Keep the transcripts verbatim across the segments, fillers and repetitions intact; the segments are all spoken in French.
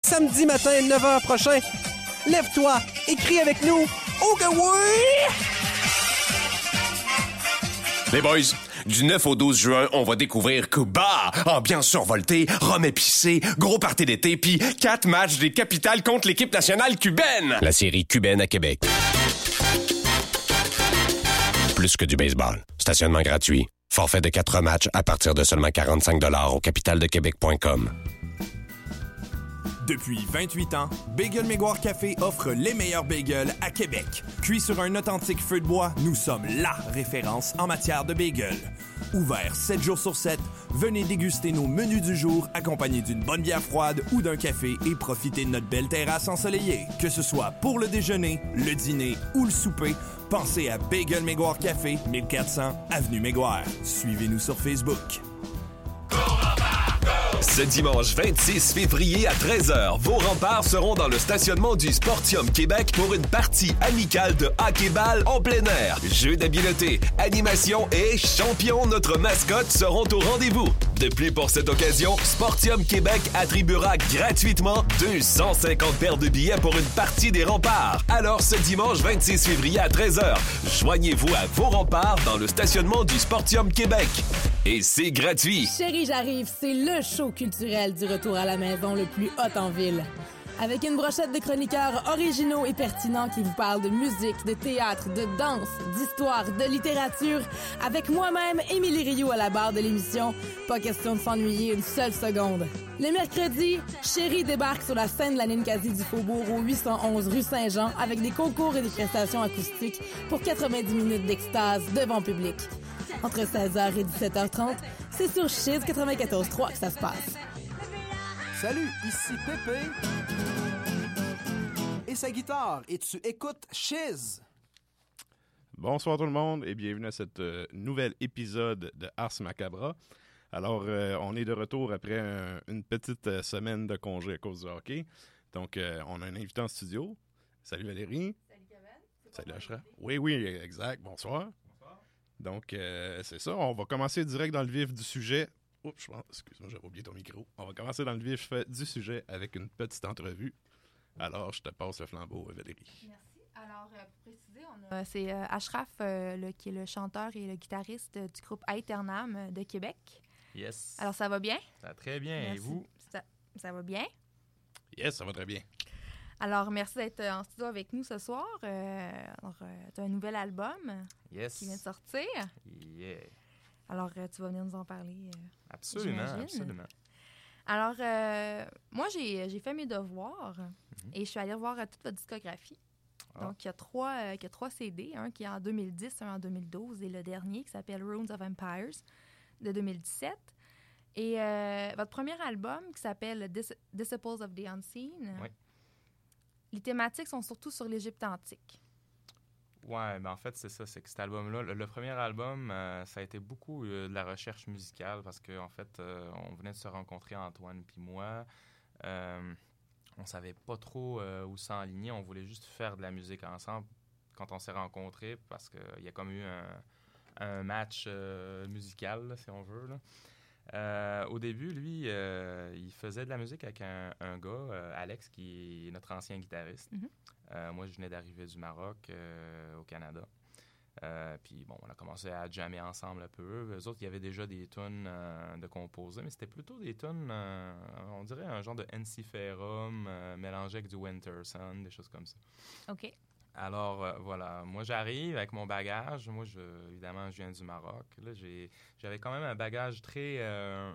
samedi matin, neuf heures prochain. Lève-toi et crie avec nous. Oh que oui! Les boys, du neuf au douze juin, on va découvrir Cuba. Ambiance survoltée, rhum épicé, gros party d'été, puis quatre matchs des capitales contre l'équipe nationale cubaine. La série cubaine à Québec. Plus que du baseball. Stationnement gratuit. Forfait de quatre matchs à partir de seulement quarante-cinq dollars au capital de québec point com. Depuis vingt-huit ans, Bagel Mégoire Café offre les meilleurs bagels à Québec. Cuits sur un authentique feu de bois, nous sommes la référence en matière de bagels. Ouvert sept jours sur sept, venez déguster nos menus du jour accompagnés d'une bonne bière froide ou d'un café et profitez de notre belle terrasse ensoleillée. Que ce soit pour le déjeuner, le dîner ou le souper, pensez à Bagel Mégoire Café, mille quatre cents avenue Mégoire. Suivez-nous sur Facebook. Ce dimanche vingt-six février à treize heures, vos remparts seront dans le stationnement du Sportium Québec pour une partie amicale de hockey-ball en plein air. Jeux d'habileté, animation et champion, notre mascotte, seront au rendez-vous. De plus, pour cette occasion, Sportium Québec attribuera gratuitement deux cent cinquante paires de billets pour une partie des remparts. Alors, ce dimanche vingt-six février à treize heures, joignez-vous à vos remparts dans le stationnement du Sportium Québec. Et c'est gratuit. Chérie, j'arrive, c'est le show culturel du retour à la maison le plus hot en ville. Avec une brochette de chroniqueurs originaux et pertinents qui vous parlent de musique, de théâtre, de danse, d'histoire, de littérature. Avec moi-même, Émilie Rioux à la barre de l'émission. Pas question de s'ennuyer une seule seconde. Le mercredi, Chérie débarque sur la scène de la Ninkasi du Faubourg au huit cent onze rue Saint-Jean avec des concours et des prestations acoustiques pour quatre-vingt-dix minutes d'extase devant public. Entre seize heures et dix-sept heures trente, c'est sur Chiz quatre-vingt-quatorze trois que ça se passe. Salut, ici Pépé et sa guitare, et tu écoutes Chiz. Bonsoir tout le monde et bienvenue à cet euh, nouvel épisode de Ars Macabra. Alors, euh, on est de retour après un, une petite euh, semaine de congé à cause du hockey. Donc, euh, on a un invité en studio. Salut Valérie. Salut Kevin. Salut Ashra. Oui, oui, exact. Bonsoir. Bonsoir. Donc, euh, c'est ça. On va commencer direct dans le vif du sujet. Oups, je pense, excuse-moi, j'avais oublié ton micro. On va commencer dans le vif du sujet avec une petite entrevue. Alors, je te passe le flambeau, Valérie. Merci. Alors, euh, pour préciser, on a, c'est euh, Ashraf, euh, le, qui est le chanteur et le guitariste du groupe Aeternam euh, de Québec. Yes. Alors, ça va bien? Ça va très bien. Merci. Et vous? Ça, ça va bien? Yes, ça va très bien. Alors, merci d'être en studio avec nous ce soir. Euh, alors, euh, tu as un nouvel album yes. qui vient de sortir. Yeah. Alors, euh, tu vas venir nous en parler. Euh, absolument, j'imagine. absolument. Alors, euh, moi, j'ai, j'ai fait mes devoirs mm-hmm. et je suis allée voir euh, toute votre discographie. Ah. Donc, il y a trois, euh, il y a trois C D, un qui est en deux mille dix, un en deux mille douze et le dernier qui s'appelle Runes of Empires de deux mille dix-sept. Et euh, votre premier album qui s'appelle Dis- Disciples of the Unseen, oui. Les thématiques sont surtout sur l'Égypte antique. Ouais, ben en fait, c'est ça, c'est que cet album-là, le, le premier album, euh, ça a été beaucoup euh, de la recherche musicale parce qu'en en fait, euh, on venait de se rencontrer, Antoine puis moi. Euh, on savait pas trop euh, où s'enligner, on voulait juste faire de la musique ensemble quand on s'est rencontrés parce qu'il y a comme eu un, un match euh, musical, là, si on veut, là. Euh, au début, lui, euh, il faisait de la musique avec un, un gars, euh, Alex, qui est notre ancien guitariste. Mm-hmm. Euh, moi, je venais d'arriver du Maroc, euh, au Canada. Euh, puis, bon, on a commencé à jammer ensemble un peu. Eux autres, il y avait déjà des tunes euh, de composer, mais c'était plutôt des tunes, euh, on dirait un genre de Ensiferum, euh, mélangé avec du Winter Sun, des choses comme ça. OK. Alors, euh, voilà. Moi, j'arrive avec mon bagage. Moi, je, évidemment, je viens du Maroc. Là, j'ai, j'avais quand même un bagage très, euh,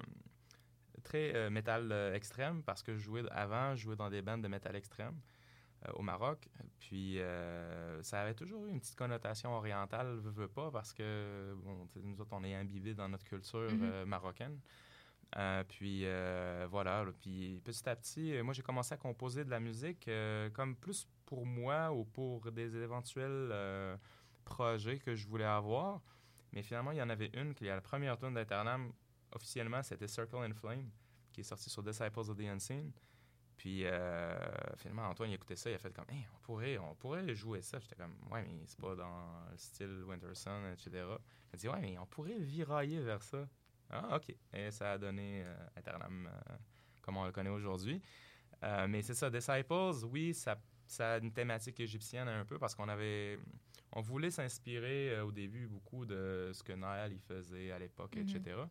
très euh, métal euh, extrême parce que je jouais, avant, je jouais dans des bandes de métal extrême euh, au Maroc. Puis, euh, ça avait toujours eu une petite connotation orientale, veux, veux pas, parce que, bon, nous autres, on est imbibés dans notre culture mm-hmm. euh, marocaine. Euh, puis euh, voilà, là, puis petit à petit, euh, moi j'ai commencé à composer de la musique euh, comme plus pour moi ou pour des éventuels euh, projets que je voulais avoir. Mais finalement, il y en avait une qui est la première tune d'Aeternam, officiellement, c'était Circle and Flame, qui est sortie sur Disciples of the Unseen. Puis euh, finalement, Antoine, il écoutait ça, il a fait comme hey, on pourrait, on pourrait jouer ça. J'étais comme ouais, mais c'est pas dans le style Winter Sun, et cetera. Il a dit ouais, mais on pourrait virailler vers ça. Ah, OK. Et ça a donné euh, Aeternam euh, comme on le connaît aujourd'hui. Euh, mais c'est ça, Disciples, oui, ça, ça a une thématique égyptienne un peu parce qu'on avait... On voulait s'inspirer euh, au début beaucoup de ce que Nile il faisait à l'époque, mm-hmm. et cetera.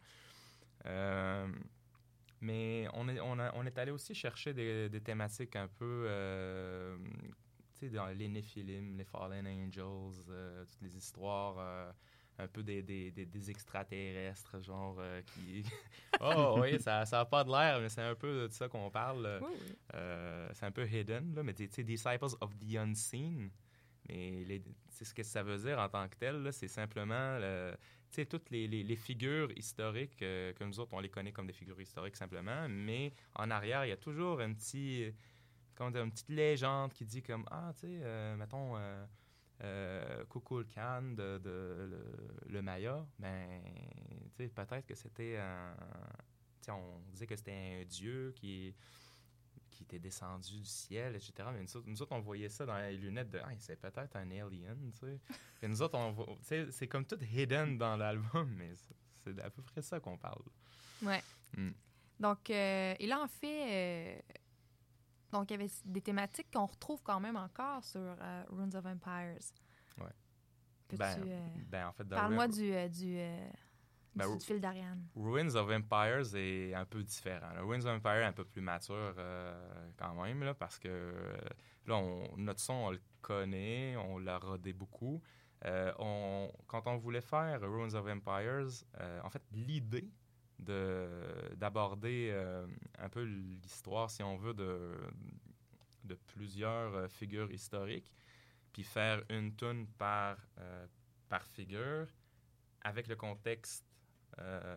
Euh, mais on est, on, a, on est allé aussi chercher des, des thématiques un peu... Euh, tu sais, dans les Néphilim, les Fallen Angels, euh, toutes les histoires... Euh, un peu des, des, des, des extraterrestres, genre, euh, qui... oh, oui, ça n'a pas de l'air, mais c'est un peu de ça qu'on parle. Oui, oui. Euh, c'est un peu hidden, là, mais tu sais, Disciples of the Unseen, mais les, c'est ce que ça veut dire en tant que tel, là, c'est simplement, tu sais, toutes les, les, les figures historiques, euh, que nous autres, on les connaît comme des figures historiques simplement, mais en arrière, il y a toujours un petit, comment dire, une petite légende qui dit comme, ah, tu sais, euh, mettons... Euh, Euh, Kukulkan Khan de, de le, le Maya, ben, tu sais, peut-être que c'était un... Tu sais, on disait que c'était un dieu qui, qui était descendu du ciel, et cetera. Mais nous autres, nous autres on voyait ça dans les lunettes de... Ah, c'est peut-être un alien, tu sais. Et nous autres, on voit... Tu sais, c'est comme tout hidden dans l'album, mais c'est, c'est à peu près ça qu'on parle. Ouais. Mm. Donc, euh, et là, en fait... Euh... Donc, il y avait des thématiques qu'on retrouve quand même encore sur euh, Runes of Empires. Oui. Ben, euh, ben, en fait... Parle-moi du, euh, du, euh, ben, du, du fil d'Ariane. Runes of Empires est un peu différent. Là. Runes of Empires est un peu plus mature euh, quand même, là, parce que euh, là, on, notre son, on le connaît, on l'a rodé beaucoup. Euh, on, quand on voulait faire Runes of Empires, euh, en fait, l'idée De, d'aborder euh, un peu l'histoire, si on veut, de, de plusieurs euh, figures historiques, puis faire une tune par, euh, par figure, avec le contexte euh,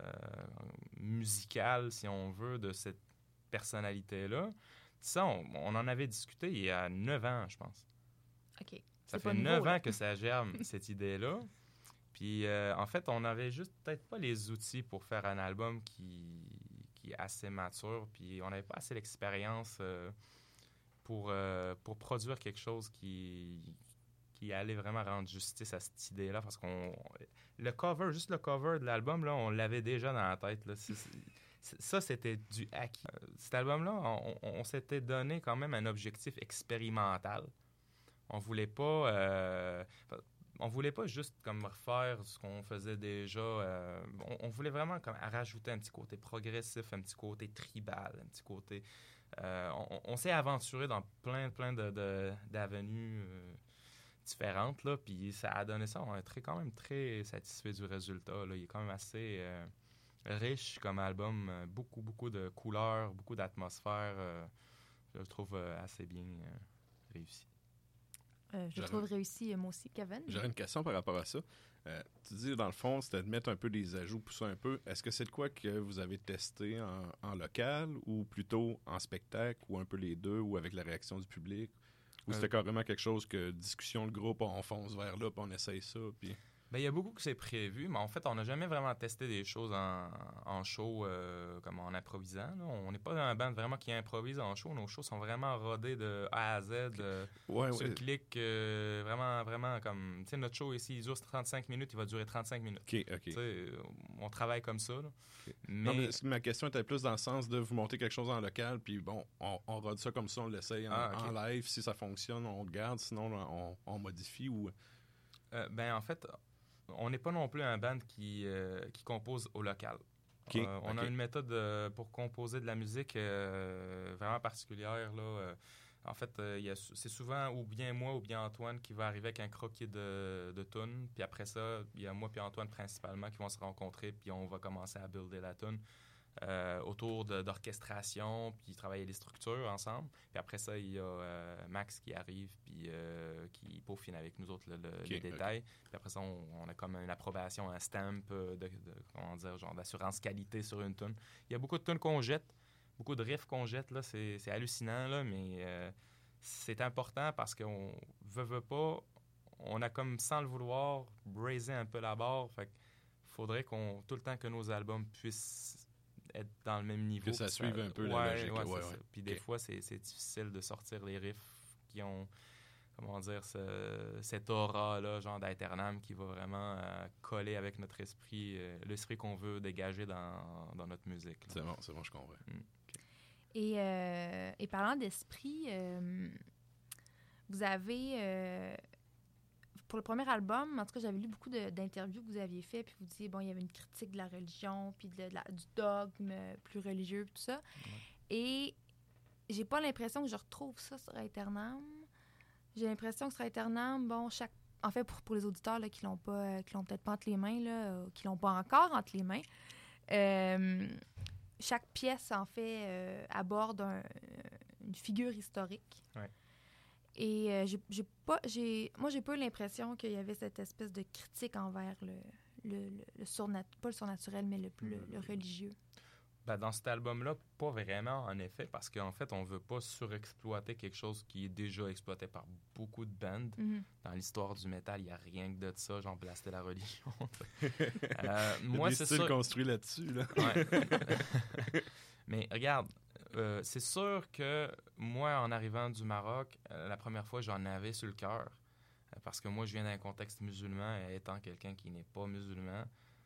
musical, si on veut, de cette personnalité-là. Ça, on, on en avait discuté il y a neuf ans, je pense. OK. Ça fait neuf ans que ça germe, cette idée-là. Puis, euh, en fait, on n'avait juste peut-être pas les outils pour faire un album qui, qui est assez mature, puis on n'avait pas assez l'expérience euh, pour, euh, pour produire quelque chose qui, qui allait vraiment rendre justice à cette idée-là, parce qu'on... Le cover, juste le cover de l'album, là, on l'avait déjà dans la tête, là. C'est, c'est, ça, c'était du acquis. Cet album-là, on, on, on s'était donné quand même un objectif expérimental. On voulait pas... Euh, On voulait pas juste comme refaire ce qu'on faisait déjà. Euh, on, on voulait vraiment comme rajouter un petit côté progressif, un petit côté tribal, un petit côté... Euh, on, on s'est aventuré dans plein, plein de, de, d'avenues euh, différentes, là, puis ça a donné ça. On est très, quand même très satisfait du résultat, là. Il est quand même assez euh, riche comme album. Euh, beaucoup, beaucoup de couleurs, beaucoup d'atmosphère. Euh, je le trouve euh, assez bien euh, réussi. Euh, je J'aurais... trouve réussi, moi aussi, Kevin. J'aurais une question par rapport à ça. Euh, tu dis, dans le fond, c'était de mettre un peu des ajouts, pousser un peu. Est-ce que c'est de quoi que vous avez testé en, en local ou plutôt en spectacle ou un peu les deux ou avec la réaction du public? Ou euh... c'était carrément quelque chose que, discussion de groupe, on fonce vers là puis on essaye ça? Puis... Bien, il y a beaucoup que c'est prévu, mais en fait, on n'a jamais vraiment testé des choses en, en show euh, comme en improvisant. Là. On n'est pas dans un band vraiment qui improvise en show. Nos shows sont vraiment rodés de A à Z. Euh, ouais, sur ouais. clic, euh, vraiment, vraiment comme... Tu sais, notre show ici, il dure trente-cinq minutes, il va durer trente-cinq minutes. OK, OK. Tu sais, on travaille comme ça. Là. Okay. Mais... Non, mais ma question était plus dans le sens de vous monter quelque chose en local, puis bon, on, on rode ça comme ça, on l'essaye en, ah, okay. en live. Si ça fonctionne, on le garde. Sinon, on, on modifie ou... Euh, ben, en fait... On n'est pas non plus un band qui, euh, qui compose au local. Okay, euh, on okay. a une méthode euh, pour composer de la musique euh, vraiment particulière. Là. Euh, en fait, euh, y a, c'est souvent ou bien moi ou bien Antoine qui va arriver avec un croquis de, de tune. Puis après ça, il y a moi et Antoine principalement qui vont se rencontrer. Puis on va commencer à builder la tune. Euh, autour de, d'orchestration, puis travailler les structures ensemble. Puis après ça, il y a euh, Max qui arrive, puis euh, qui peaufine avec nous autres le, le, okay, les détails. Okay. Puis après ça, on, on a comme une approbation, un stamp de, de, comment dire, genre d'assurance qualité sur une tune. Il y a beaucoup de tunes qu'on jette, beaucoup de riffs qu'on jette, là, c'est, c'est hallucinant, là, mais euh, c'est important parce qu'on veut, veut pas, on a comme, sans le vouloir, braisé un peu la barre. Fait qu'il faudrait qu'on, tout le temps que nos albums puissent être dans le même niveau. Que ça suive ça... un peu ouais, la logique. Ouais, ouais, ouais. ouais. Puis okay. des fois, c'est, c'est difficile de sortir les riffs qui ont, comment dire, ce, cette aura-là, genre d'Aeternam, qui va vraiment euh, coller avec notre esprit, euh, l'esprit qu'on veut dégager dans, dans notre musique. Là. C'est bon, c'est bon, je comprends. Mm. Okay. Et, euh, et parlant d'esprit, euh, vous avez... Euh, pour le premier album, en tout cas, j'avais lu beaucoup de, d'interviews que vous aviez fait, puis vous disiez, bon, il y avait une critique de la religion, puis de, de la, du dogme plus religieux, tout ça. Ouais. Et j'ai pas l'impression que je retrouve ça sur Aeternam. J'ai l'impression que sur Aeternam, bon, chaque... En fait, pour, pour les auditeurs là, qui l'ont pas, euh, qui l'ont peut-être pas entre les mains, là, euh, qui l'ont pas encore entre les mains, euh, chaque pièce, en fait, euh, aborde un, une figure historique. Ouais. Et euh, j'ai, j'ai pas, j'ai, moi, j'ai pas eu l'impression qu'il y avait cette espèce de critique envers le, le, le, le surnat, pas le surnaturel, mais le, le, le religieux. Ben, dans cet album-là, pas vraiment, en effet, parce qu'en fait, on veut pas surexploiter quelque chose qui est déjà exploité par beaucoup de bands. Mm-hmm. Dans l'histoire du métal, il n'y a rien que de ça, genre blaster la religion. euh, moi, c'est sûr construit là-dessus, là. Ouais. Mais regarde, euh, c'est sûr que moi, en arrivant du Maroc, euh, la première fois, j'en avais sur le cœur. Euh, parce que moi, je viens d'un contexte musulman, et étant quelqu'un qui n'est pas musulman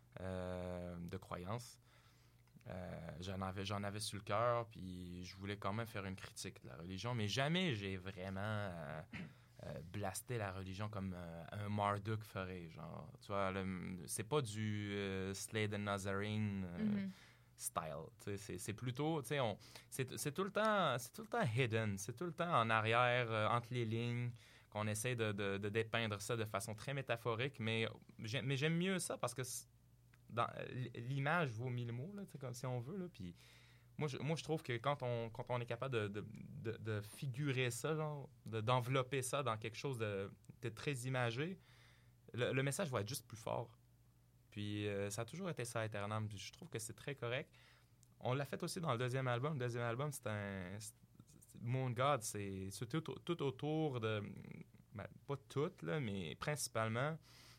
euh, de croyance. Euh, j'en avais, j'en avais sur le cœur, puis je voulais quand même faire une critique de la religion, mais jamais j'ai vraiment euh, euh, blasté la religion comme euh, un Marduk ferait. Genre, tu vois, le, c'est pas du euh, Slade and Nazarene euh, mm-hmm. style. C'est, c'est plutôt, tu sais, on, c'est, c'est tout le temps, c'est tout le temps hidden, c'est tout le temps en arrière, euh, entre les lignes, qu'on essaie de, de, de dépeindre ça de façon très métaphorique, mais, j'aime, mais j'aime mieux ça parce que dans, l'image vaut mille mots, là, comme si on veut. Là, puis moi, je, moi, je trouve que quand on, quand on est capable de, de, de, de figurer ça, genre, de, d'envelopper ça dans quelque chose de, de très imagé, le, le message va être juste plus fort. Puis euh, ça a toujours été ça, Aeternam. Puis je trouve que c'est très correct. On l'a fait aussi dans le deuxième album. Le deuxième album, c'est un... C'est, Moon God, c'est, c'est tout, tout autour de... Ben, pas tout, là, mais principalement...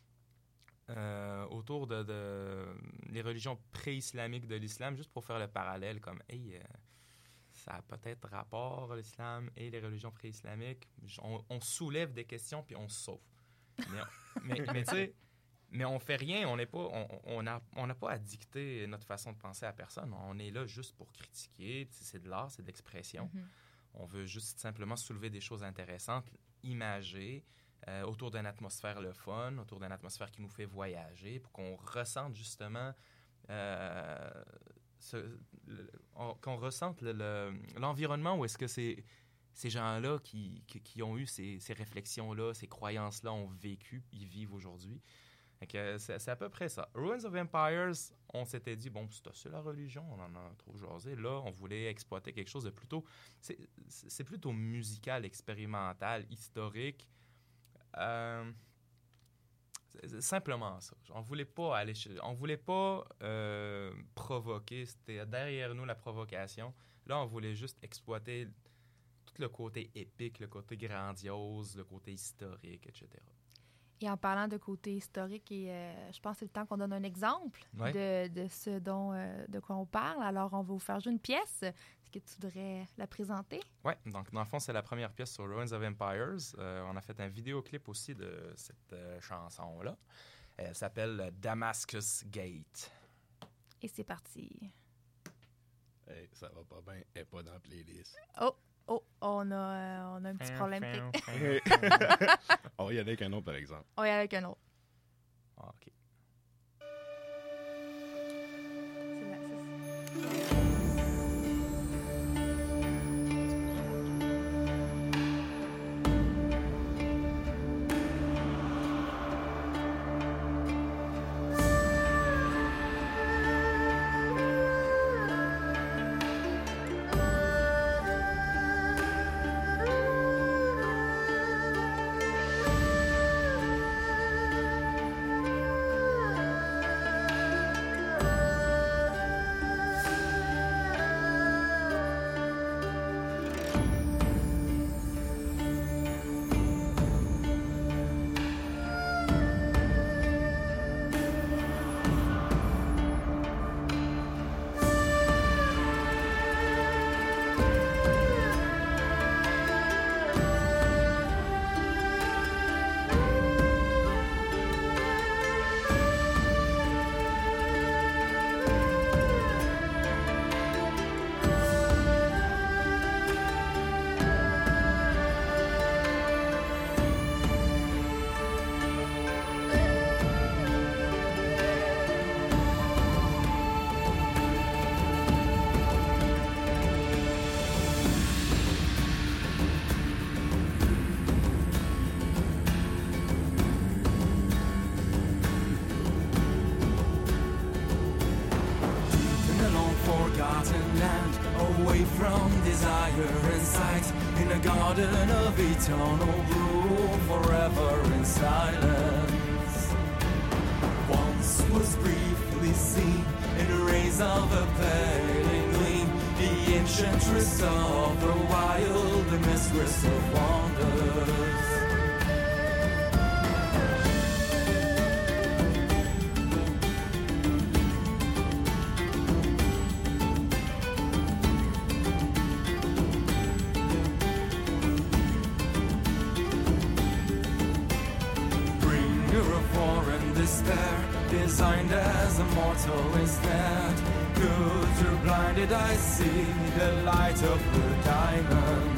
Euh, autour de, de les religions pré-islamiques de l'islam, juste pour faire le parallèle, comme, hey, euh, ça a peut-être rapport, l'islam et les religions pré-islamiques. On, on soulève des questions, puis on se sauve. Mais, mais, mais tu sais, mais on fait rien, on n'est pas, on, on a, on n'a pas à dicter notre façon de penser à personne. On est là juste pour critiquer, c'est de l'art, c'est de l'expression. Mm-hmm. On veut juste simplement soulever des choses intéressantes, imager, Euh, autour d'une atmosphère le fun, autour d'une atmosphère qui nous fait voyager, pour qu'on ressente justement, euh, ce, le, on, qu'on ressente le, le, l'environnement où est-ce que c'est, ces gens-là qui, qui, qui ont eu ces, ces réflexions-là, ces croyances-là ont vécu, ils vivent aujourd'hui. Donc, euh, c'est, c'est à peu près ça. Ruins of Empires, on s'était dit, bon, c'est assez la religion, on en a trop jasé. Là, on voulait exploiter quelque chose de plutôt... C'est, c'est plutôt musical, expérimental, historique. Euh, c'est simplement ça. On voulait pas aller, on voulait pas euh, provoquer. C'était derrière nous la provocation. Là, on voulait juste exploiter tout le côté épique, le côté grandiose, le côté historique, et cetera. Et en parlant de côté historique, et euh, je pense que c'est le temps qu'on donne un exemple ouais. de, de ce dont euh, de quoi on parle. Alors, on va vous faire jouer une pièce. Est-ce que tu voudrais la présenter? Oui, donc dans le fond, c'est la première pièce sur Ruins of Empires. Euh, on a fait un vidéoclip aussi de cette euh, chanson-là. Elle s'appelle Damascus Gate. Et c'est parti. Hey, ça va pas bien, elle n'est pas dans la playlist. Oh! Oh, on a, euh, on a un petit problème. On va y aller avec un autre, par exemple. On va y aller avec un autre. Ah, OK. C'est là, c'est ça. in a garden of eternal rule, forever in silence. Once was briefly seen in the rays of a paling gleam, the enchantress of the wild, the mistress of wonders. Designed as a mortal instead. Good, you're blinded, I see the light of the diamond.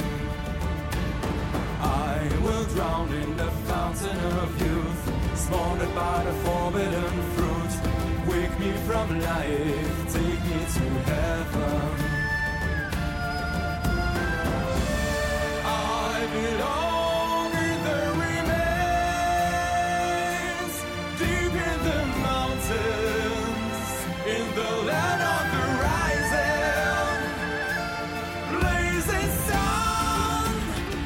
I will drown in the fountain of youth, spawned by the forbidden fruit. Wake me from life, take me to heaven. I belong. In the land of the rising, blazing sun.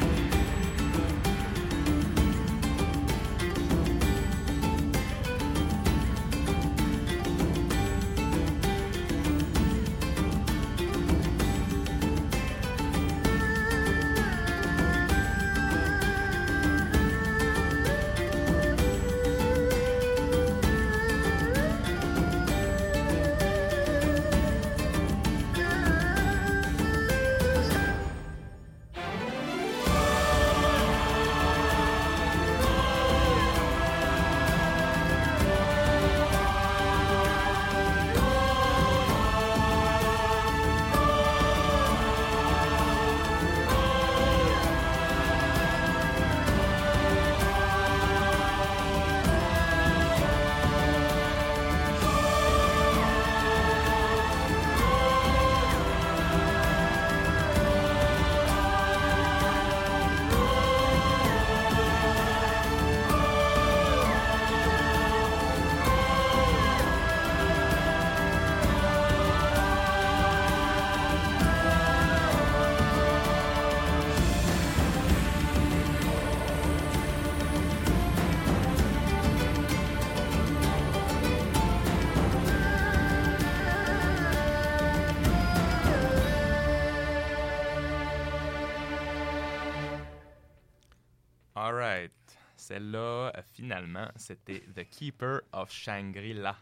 All right. Celle-là, euh, finalement, c'était The Keeper of Shangri-La.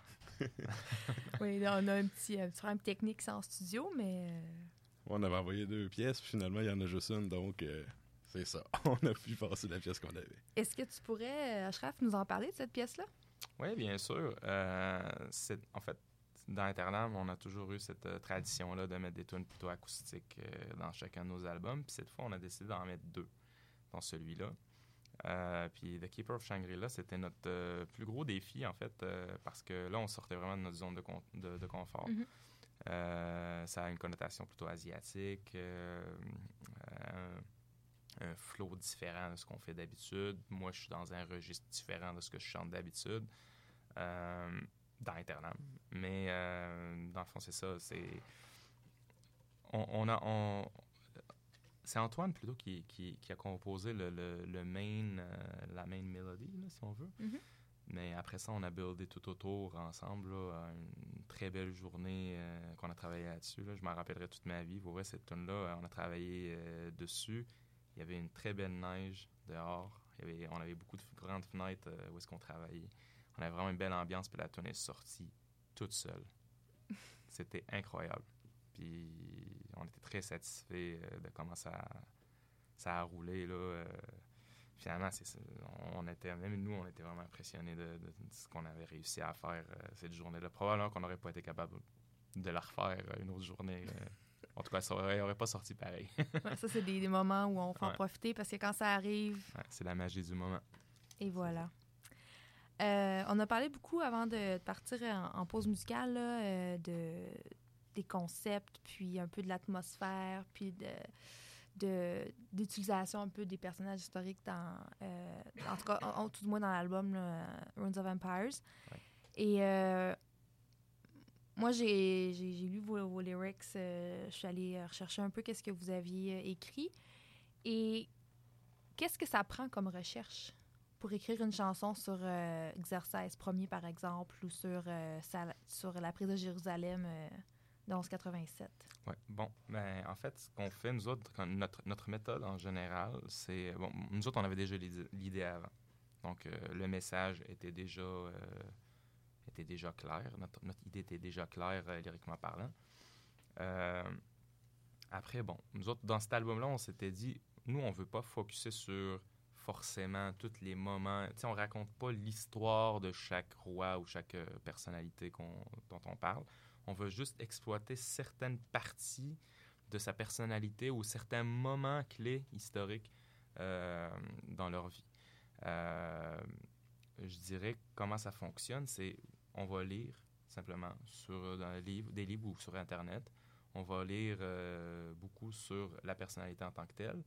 Oui, là, on a un petit, un petit problème technique en studio, mais... Euh... On avait envoyé deux pièces, puis finalement, il y en a juste une, donc euh, c'est ça. On a pu passer la pièce qu'on avait. Est-ce que tu pourrais, Ashraf, nous en parler de cette pièce-là? Oui, bien sûr. Euh, c'est, en fait, dans Internam, on a toujours eu cette euh, tradition-là de mettre des tunes plutôt acoustiques euh, dans chacun de nos albums. Puis cette fois, on a décidé d'en mettre deux dans celui-là. Euh, puis The Keeper of Shangri-La, c'était notre euh, plus gros défi, en fait, euh, parce que là, on sortait vraiment de notre zone de, con- de, de confort. Mm-hmm. Euh, ça a une connotation plutôt asiatique, euh, euh, un flow différent de ce qu'on fait d'habitude. Moi, je suis dans un registre différent de ce que je chante d'habitude, euh, dans Internam. Mais, euh, dans le fond, c'est ça. C'est... On, on a... On, C'est Antoine, plutôt, qui, qui, qui a composé le, le, le main, euh, la main mélodie, là, si on veut. Mm-hmm. Mais après ça, on a buildé tout autour ensemble, là, une très belle journée euh, qu'on a travaillé là-dessus. Là. Je m'en rappellerai toute ma vie. Pour vrai, cette tune-là, on a travaillé euh, dessus. Il y avait une très belle neige dehors. Il y avait, on avait beaucoup de grandes fenêtres euh, où est-ce qu'on travaillait. On avait vraiment une belle ambiance, puis la tune est sortie toute seule. C'était incroyable. Puis on était très satisfaits euh, de comment ça, ça a roulé, là. Euh, finalement, c'est, c'est, on était, même nous, on était vraiment impressionnés de, de, de ce qu'on avait réussi à faire euh, cette journée-là. Probablement qu'on n'aurait pas été capable de la refaire euh, une autre journée. Euh. En tout cas, ça n'aurait aurait pas sorti pareil. Ouais, ça, c'est des, des moments où on faut ouais. en profiter parce que quand ça arrive... Ouais, c'est la magie du moment. Et voilà. Euh, on a parlé beaucoup avant de partir en, en pause musicale là, euh, de, des concepts, puis un peu de l'atmosphère, puis de, de, d'utilisation un peu des personnages historiques dans, euh, en tout cas, en, tout du moins dans l'album là, Runes of Empires. Ouais. Et euh, moi, j'ai, j'ai, j'ai lu vos, vos lyrics, euh, je suis allée rechercher un peu qu'est-ce que vous aviez écrit. Et qu'est-ce que ça prend comme recherche pour écrire une chanson sur euh, Xerxès premier, par exemple, ou sur, euh, sa, sur la prise de Jérusalem euh, de onze quatre-vingt-sept? Oui, bon, ben, en fait, ce qu'on fait, nous autres, quand notre, notre méthode en général, c'est... Bon, nous autres, on avait déjà l'idée, l'idée avant. Donc, euh, le message était déjà, euh, était déjà clair. Notre, notre idée était déjà claire, euh, lyriquement parlant. Euh, après, bon, nous autres, dans cet album-là, on s'était dit, nous, on veut pas focusser sur forcément tous les moments. Tu sais, on raconte pas l'histoire de chaque roi ou chaque euh, personnalité qu'on, dont on parle. On veut juste exploiter certaines parties de sa personnalité ou certains moments clés historiques euh, dans leur vie. Euh, je dirais comment ça fonctionne, c'est on va lire simplement sur dans les livres, des livres ou sur Internet. On va lire euh, beaucoup sur la personnalité en tant que telle.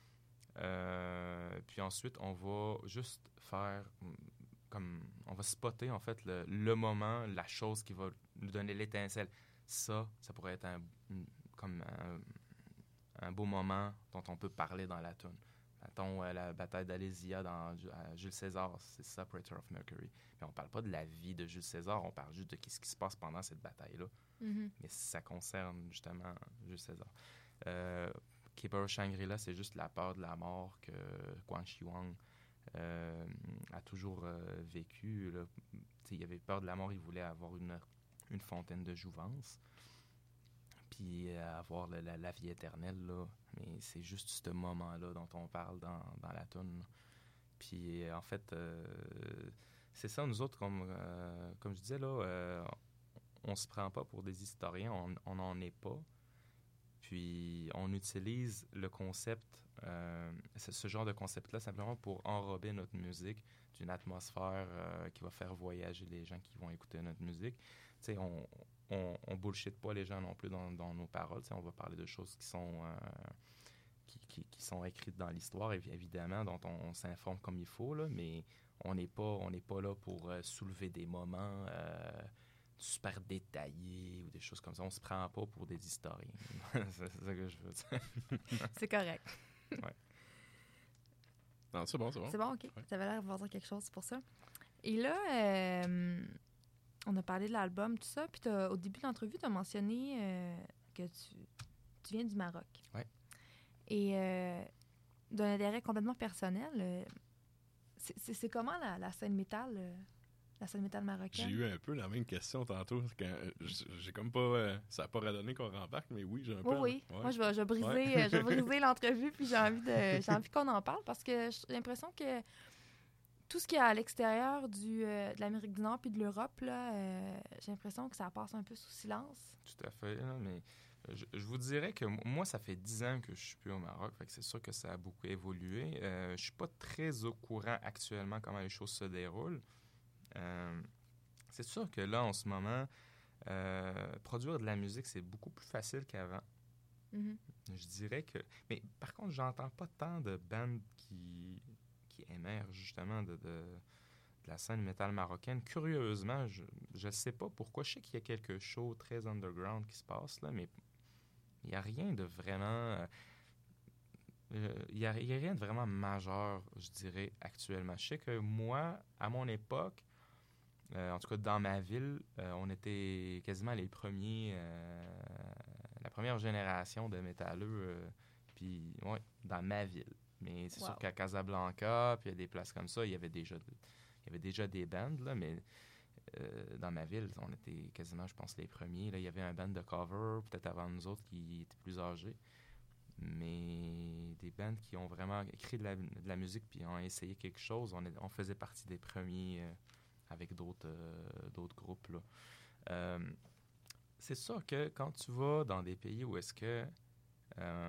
Euh, puis ensuite, on va juste faire comme on va spotter en fait le, le moment, la chose qui va nous donner l'étincelle. Ça, ça pourrait être un, comme un, un beau moment dont on peut parler dans la tune. Mettons euh, la bataille d'Alésia dans à Jules César, c'est Separator of Mercury. Mais on parle pas de la vie de Jules César, on parle juste de ce qui se passe pendant cette bataille-là. Mm-hmm. Mais ça concerne justement Jules César. Euh, Keeper of Shangri-La, c'est juste la peur de la mort que Quan Shi Huang euh, a toujours euh, vécu. Là. Il avait peur de la mort, il voulait avoir une, une fontaine de jouvence, puis euh, avoir la, la, la vie éternelle. Là. Mais c'est juste ce moment-là dont on parle dans, dans la toune. Puis euh, en fait, euh, c'est ça, nous autres, comme, euh, comme je disais, là, euh, on se prend pas pour des historiens, on n'en est pas. Puis, on utilise le concept, euh, ce genre de concept-là, simplement pour enrober notre musique d'une atmosphère euh, qui va faire voyager les gens qui vont écouter notre musique. Tu sais, on, on, on bullshit pas les gens non plus dans, dans nos paroles. Tu sais, on va parler de choses qui sont, euh, qui, qui, qui sont écrites dans l'histoire, évidemment, dont on, on s'informe comme il faut, là, mais on n'est pas, on n'est pas là pour euh, soulever des moments... Euh, super détaillés ou des choses comme ça. On se prend pas pour des historiens. c'est, c'est ça que je veux dire. C'est correct. Ouais. Non, c'est bon, c'est bon. C'est bon, OK. Ouais. Tu avais l'air de vouloir dire quelque chose pour ça. Et là, euh, on a parlé de l'album, tout ça, puis au début de l'entrevue, tu as mentionné euh, que tu, tu viens du Maroc. Oui. Et euh, d'un intérêt complètement personnel, euh, c'est, c'est, c'est comment la, la scène métal... Euh, la scène métal marocaine? J'ai eu un peu la même question tantôt. Quand j'ai comme pas... Euh, ça n'a pas redonné qu'on rembarque, mais oui, j'ai un peu... Oui, oui. Ouais. Moi, je vais, je vais briser, ouais. je vais briser l'entrevue, puis j'ai envie, de, j'ai envie qu'on en parle, parce que j'ai l'impression que tout ce qui est à l'extérieur du, euh, de l'Amérique du Nord puis de l'Europe, là, euh, j'ai l'impression que ça passe un peu sous silence. Tout à fait, là, mais je, je vous dirais que moi, ça fait dix ans que je suis plus au Maroc, fait que c'est sûr que ça a beaucoup évolué. Euh, je suis pas très au courant actuellement comment les choses se déroulent. Euh, c'est sûr que là, en ce moment, euh, produire de la musique, c'est beaucoup plus facile qu'avant. Mm-hmm. Je dirais que... Mais par contre, j'entends pas tant de bandes qui, qui émergent justement de, de, de la scène métal marocaine. Curieusement, je ne sais pas pourquoi. Je sais qu'il y a quelque chose très underground qui se passe, là, mais il n'y a rien de vraiment... Il n'y a, a rien de vraiment majeur, je dirais, actuellement. Je sais que moi, à mon époque, Euh, en tout cas, dans ma ville, euh, on était quasiment les premiers, euh, la première génération de métalleux, euh, puis ouais, dans ma ville. Mais c'est wow. sûr qu'à Casablanca, puis il y a des places comme ça, il y avait déjà, il y avait déjà des bands, là, mais euh, dans ma ville, on était quasiment, je pense, les premiers. Là, il y avait un band de cover, peut-être avant nous autres, qui étaient plus âgés. Mais des bands qui ont vraiment écrit de la, de la musique puis ont essayé quelque chose, on, est, on faisait partie des premiers... Euh, avec d'autres, euh, d'autres groupes. Là. Euh, c'est sûr que quand tu vas dans des pays où est-ce que euh,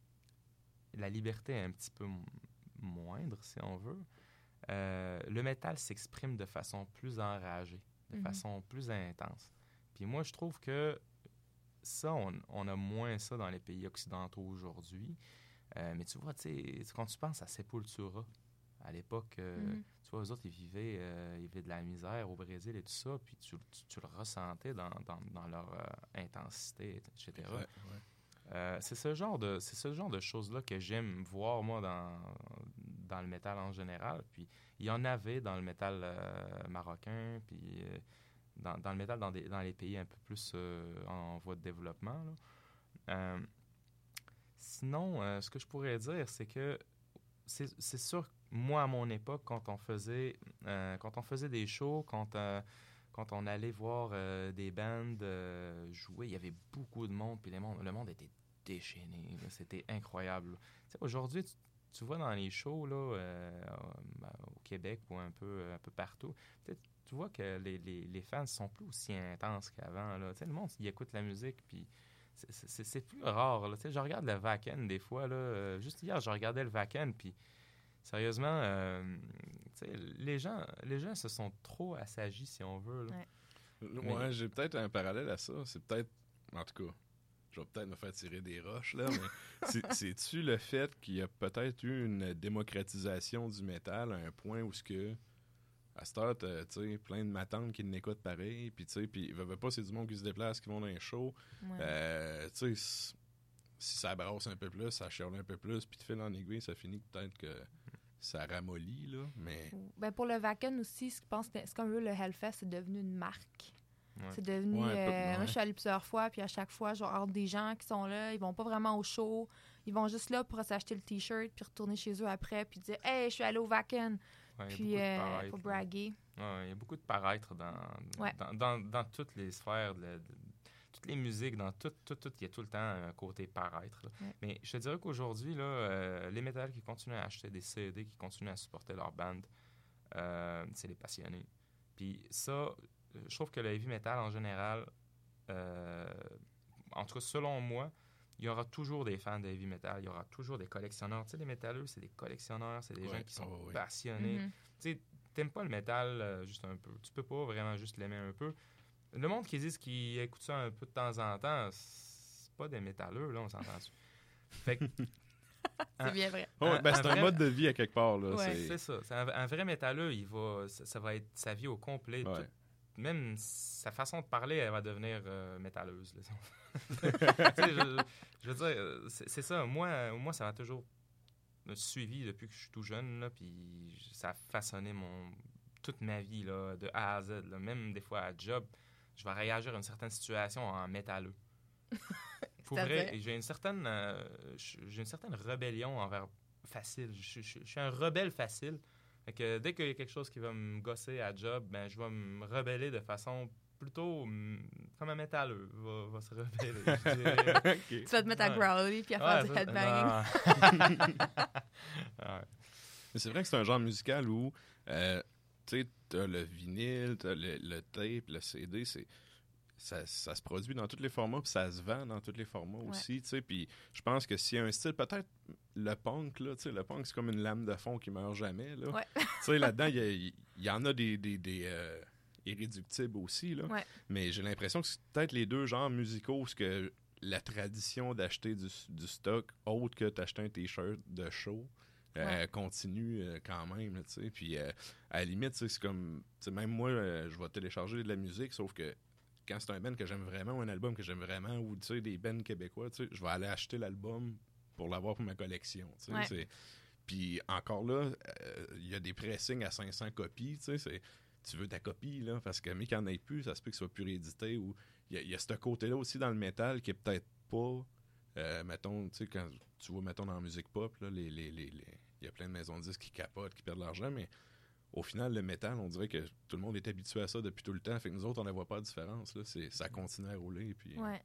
la liberté est un petit peu m- moindre, si on veut, euh, le métal s'exprime de façon plus enragée, de mm-hmm. façon plus intense. Puis moi, je trouve que ça, on, on a moins ça dans les pays occidentaux aujourd'hui. Euh, mais tu vois, tu sais, quand tu penses à Sepultura, à l'époque, euh, mm-hmm. tu vois, eux autres, ils vivaient, euh, ils vivaient de la misère au Brésil et tout ça, puis tu, tu, tu le ressentais dans, dans, dans leur euh, intensité, et cetera. Ouais, ouais. Euh, c'est ce genre de c'est ce genre de choses-là que j'aime voir, moi, dans, dans le métal en général. Puis il y en avait dans le métal euh, marocain, puis euh, dans, dans le métal dans, des, dans les pays un peu plus euh, en voie de développement, là. Euh, sinon, euh, ce que je pourrais dire, c'est que c'est, c'est sûr que moi, à mon époque, quand on faisait, euh, quand on faisait des shows, quand, euh, quand on allait voir euh, des bands euh, jouer, il y avait beaucoup de monde, puis le monde, le monde était déchaîné. Là, c'était incroyable. Tu sais, aujourd'hui, tu, tu vois dans les shows là, euh, au Québec ou un peu, un peu partout, tu vois que les, les, les fans sont plus aussi intenses qu'avant. Là. Tu sais, le monde, il écoute la musique, puis c'est, c'est, c'est plus rare. Là. Tu sais, je regarde le Wacken des fois. Là, euh, juste hier, je regardais le Wacken, puis sérieusement, euh, tu sais, les gens, les gens se sont trop assagis, si on veut. Là. Ouais, Mais... j'ai peut-être un parallèle à ça. C'est peut-être, en tout cas, je vais peut-être me faire tirer des roches, là, mais c'est, c'est-tu le fait qu'il y a peut-être eu une démocratisation du métal à un point où ce que à cette heure, tu sais, plein de matantes qui l'écoutent pareil, puis tu sais, puis ils veulent pas, c'est du monde qui se déplace, qui vont dans les shows. Ouais. Euh, tu sais, si ça brasse un peu plus, ça chiale un peu plus, puis de fil en aiguille, ça finit peut-être que ça ramollit, là, mais... Ben pour le Wacken aussi, je pense que c'est comme eux, le Hellfest, c'est devenu une marque. Ouais. C'est devenu... Ouais, euh, ouais. Moi, je suis allée plusieurs fois, puis à chaque fois, je rencontre des gens qui sont là, ils vont pas vraiment au show, ils vont juste là pour s'acheter le T-shirt, puis retourner chez eux après, puis dire « Hey, je suis allé au Wacken! Ouais, » Puis, euh, pour braguer. Ouais, il y a beaucoup de paraître dans, Ouais. dans, dans, dans toutes les sphères, de, de, toutes les musiques, dans tout, tout, tout, il y a tout le temps un côté paraître. Là. Ouais. Mais je te dirais qu'aujourd'hui, là, euh, les métals qui continuent à acheter des C D, qui continuent à supporter leur band, euh, c'est les passionnés. Puis ça, je trouve que le heavy metal en général, euh, en tout cas selon moi, il y aura toujours des fans de heavy metal, il y aura toujours des collectionneurs. Tu sais, les métalleux, c'est des collectionneurs, c'est des Ouais. gens qui sont Oh, oui. passionnés. Mm-hmm. Tu sais, t'aimes pas le métal euh, juste un peu. Tu peux pas vraiment juste l'aimer un peu. Le monde qui dit qu'ils écoutent ça un peu de temps en temps, c'est pas des métalleux, là, on s'entend-tu? Fait que... C'est bien vrai. Oh, ben, c'est un, vrai... mode de vie à quelque part, là. Ouais. C'est... c'est ça. C'est un, un vrai métalleux, il va, ça, ça va être sa vie au complet. Ouais. Tout, même sa façon de parler, elle va devenir euh, métalleuse. Là. Tu sais, je, je veux dire, c'est, c'est ça. Moi, moi, ça m'a toujours suivi depuis que je suis tout jeune, là, puis ça a façonné mon, toute ma vie, là, de A à Z. Là. Même des fois à job, je vais réagir à une certaine situation en métalleux. Pour vrai, j'ai une certaine, euh, j'ai une certaine rébellion envers facile. Je, je, je suis un rebelle facile. Fait que dès qu'il y a quelque chose qui va me gosser à job, ben je vais me rebeller de façon plutôt mm, comme un métalleux va, va se rebeller. Je dirais. Okay. Tu vas te mettre à Ouais. growler puis à faire Ouais, du ça- headbanging. Ouais. Mais c'est vrai que c'est un genre musical où, euh, tu sais, t'as le vinyle, t'as le, le tape, le C D, c'est... Ça, ça se produit dans tous les formats, puis ça se vend dans tous les formats aussi, tu sais. Puis je pense que s'il y a un style, peut-être le punk, là, tu sais, le punk, c'est comme une lame de fond qui meurt jamais, là. Ouais. Tu sais, là-dedans, il y, a- il y en a des, des, des euh, irréductibles aussi, là. Ouais. Mais j'ai l'impression que c'est peut-être les deux genres musicaux, parce que la tradition d'acheter du, du stock autre que d'acheter un T-shirt de show, euh, Ouais. continue euh, quand même, là, tu sais. Puis euh, à la limite, tu sais, c'est comme... Tu sais, même moi, euh, je vais télécharger de la musique, sauf que quand c'est un band que j'aime vraiment ou un album que j'aime vraiment ou tu sais des bands québécois, tu sais, je vais aller acheter l'album pour l'avoir pour ma collection, tu sais, Ouais. c'est... Puis encore là, il euh, y a des pressings à cinq cents copies, tu sais, c'est tu veux ta copie là parce que mais qu'il n'y en ait plus, ça se peut que ce soit plus réédité ou il y, y a ce côté-là aussi dans le métal qui est peut-être pas euh, mettons, tu sais quand tu vois mettons dans la musique pop là, les les les il y a plein de maisons de disques qui capotent, qui perdent de l'argent, mais au final, le métal, on dirait que tout le monde est habitué à ça depuis tout le temps. Fait que nous autres, on ne voit pas de différence. Là. C'est, ça continue à rouler. Puis, Ouais.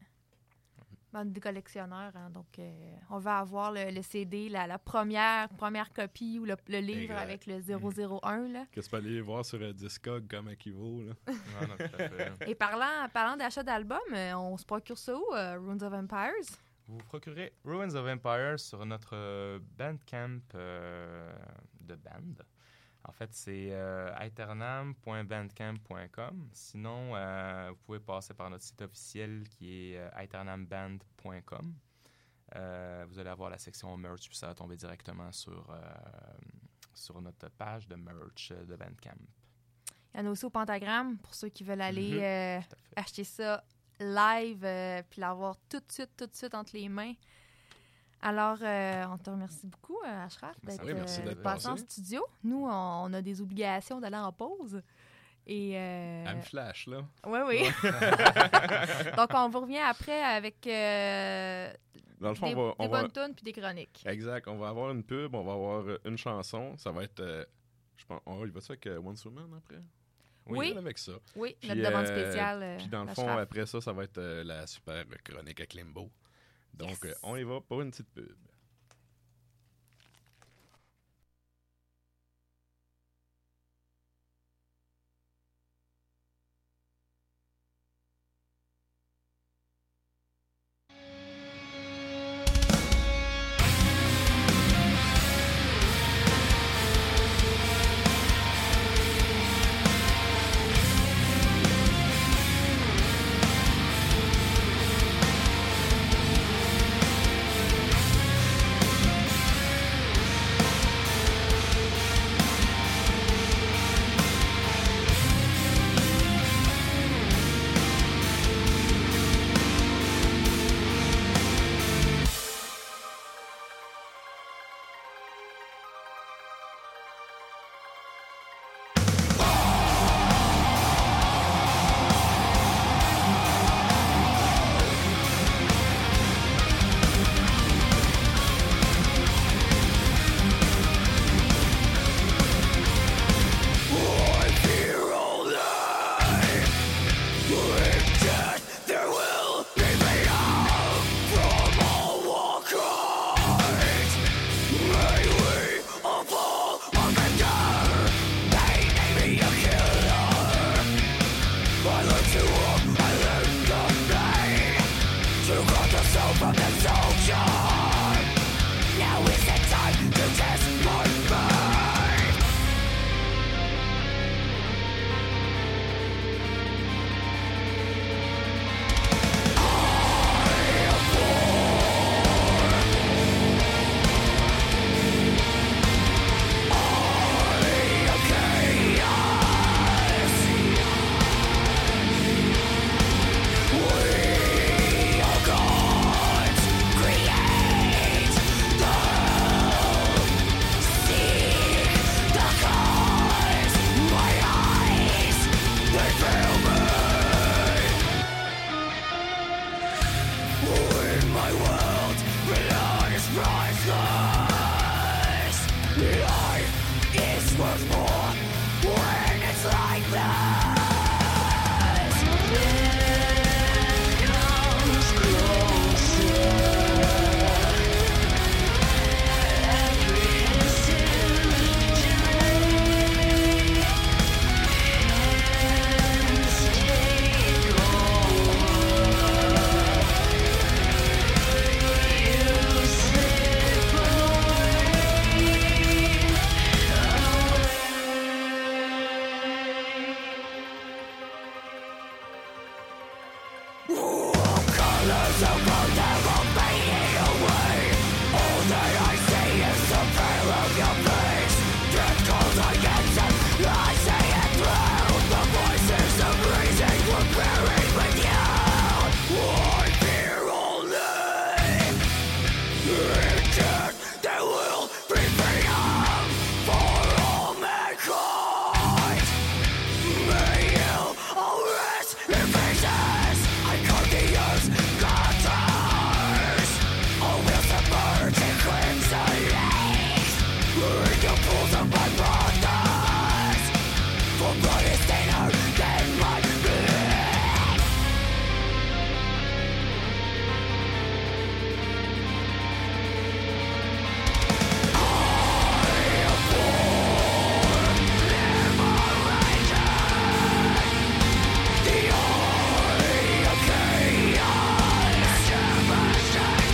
Bande des collectionneurs, hein, donc euh, on va avoir le, le C D, la, la première, première copie ou le, le livre Exact. avec le zéro zéro un. Là. Qu'est-ce que tu peux aller voir sur euh, Discog comme à qui vaut, là? Non, non, tout à fait. Et parlant, parlant d'achat d'albums, euh, on se procure ça où, euh, Runes of Empires? Vous procurez Ruins of Empire sur notre euh, Bandcamp euh, de band. En fait, c'est euh, aeternam point bandcamp point com. Sinon, euh, vous pouvez passer par notre site officiel qui est euh, aeternamband point com. Euh, vous allez avoir la section merch, puis ça va tomber directement sur, euh, sur notre page de merch euh, de Bandcamp. Il y en a aussi au Pentagramme pour ceux qui veulent aller Mhm. euh, Tout à fait. acheter ça live, euh, puis l'avoir tout de suite, tout de suite entre les mains. Alors, euh, on te remercie beaucoup, euh, Ashraf, d'être, oui, merci d'être euh, passé en passé. studio. Nous, on, on a des obligations d'aller en pause. Et, euh... Elle me flash, là. Oui, oui. Donc, on vous revient après avec euh, Dans le fond, des, on va, des on bonnes va... tunes puis des chroniques. Exact. On va avoir une pub, on va avoir une chanson. Ça va être... Euh, je pense... On va ça avec euh, Once Woman après? Oui. Oui. Avec ça. Oui, puis, notre demande euh, spéciale. Euh, puis dans le fond, après ça, ça va être euh, la super chronique avec Limbo. Donc, yes. euh, on y va pour une petite pub.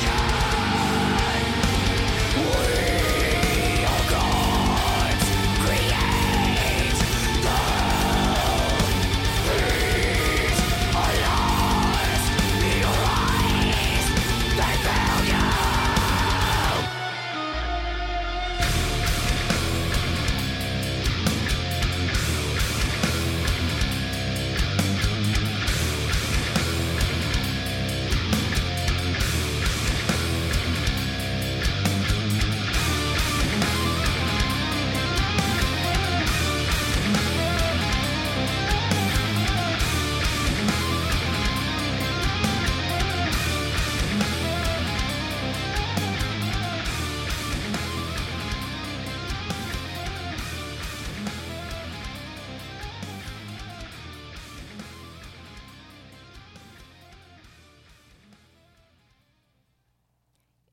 We are gods.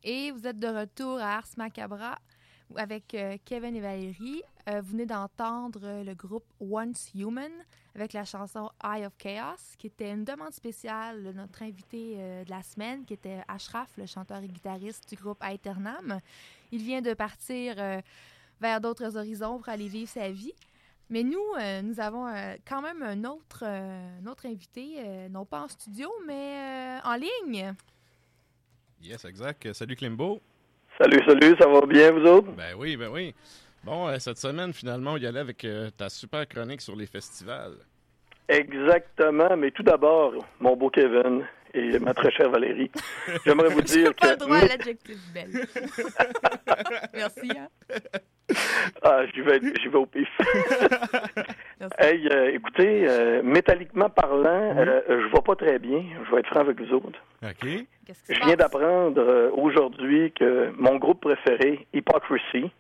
Et vous êtes de retour à Ars Macabra avec euh, Kevin et Valérie. Euh, vous venez d'entendre euh, le groupe Once Human avec la chanson Eye of Chaos, qui était une demande spéciale de notre invité euh, de la semaine, qui était Ashraf, le chanteur et guitariste du groupe Aeternam. Il vient de partir euh, vers d'autres horizons pour aller vivre sa vie. Mais nous, euh, nous avons euh, quand même un autre, euh, un autre invité, euh, non pas en studio, mais euh, en ligne. Yes, exact. Salut Klimbo. Salut, salut, ça va bien, vous autres? Ben oui, ben oui. Bon, euh, cette semaine, finalement, on y allait avec euh, ta super chronique sur les festivals. Exactement, mais tout d'abord, mon beau Kevin et ma très chère Valérie, j'aimerais vous dire que... Pas le droit à l'adjectif belle. Merci, hein? Ah, j'y vais, j'y vais au pif. Hey, euh, écoutez, euh, métalliquement parlant, mm-hmm. euh, je vois pas très bien, je vais être franc avec vous autres. OK. Je viens d'apprendre euh, aujourd'hui que mon groupe préféré, Hypocrisy,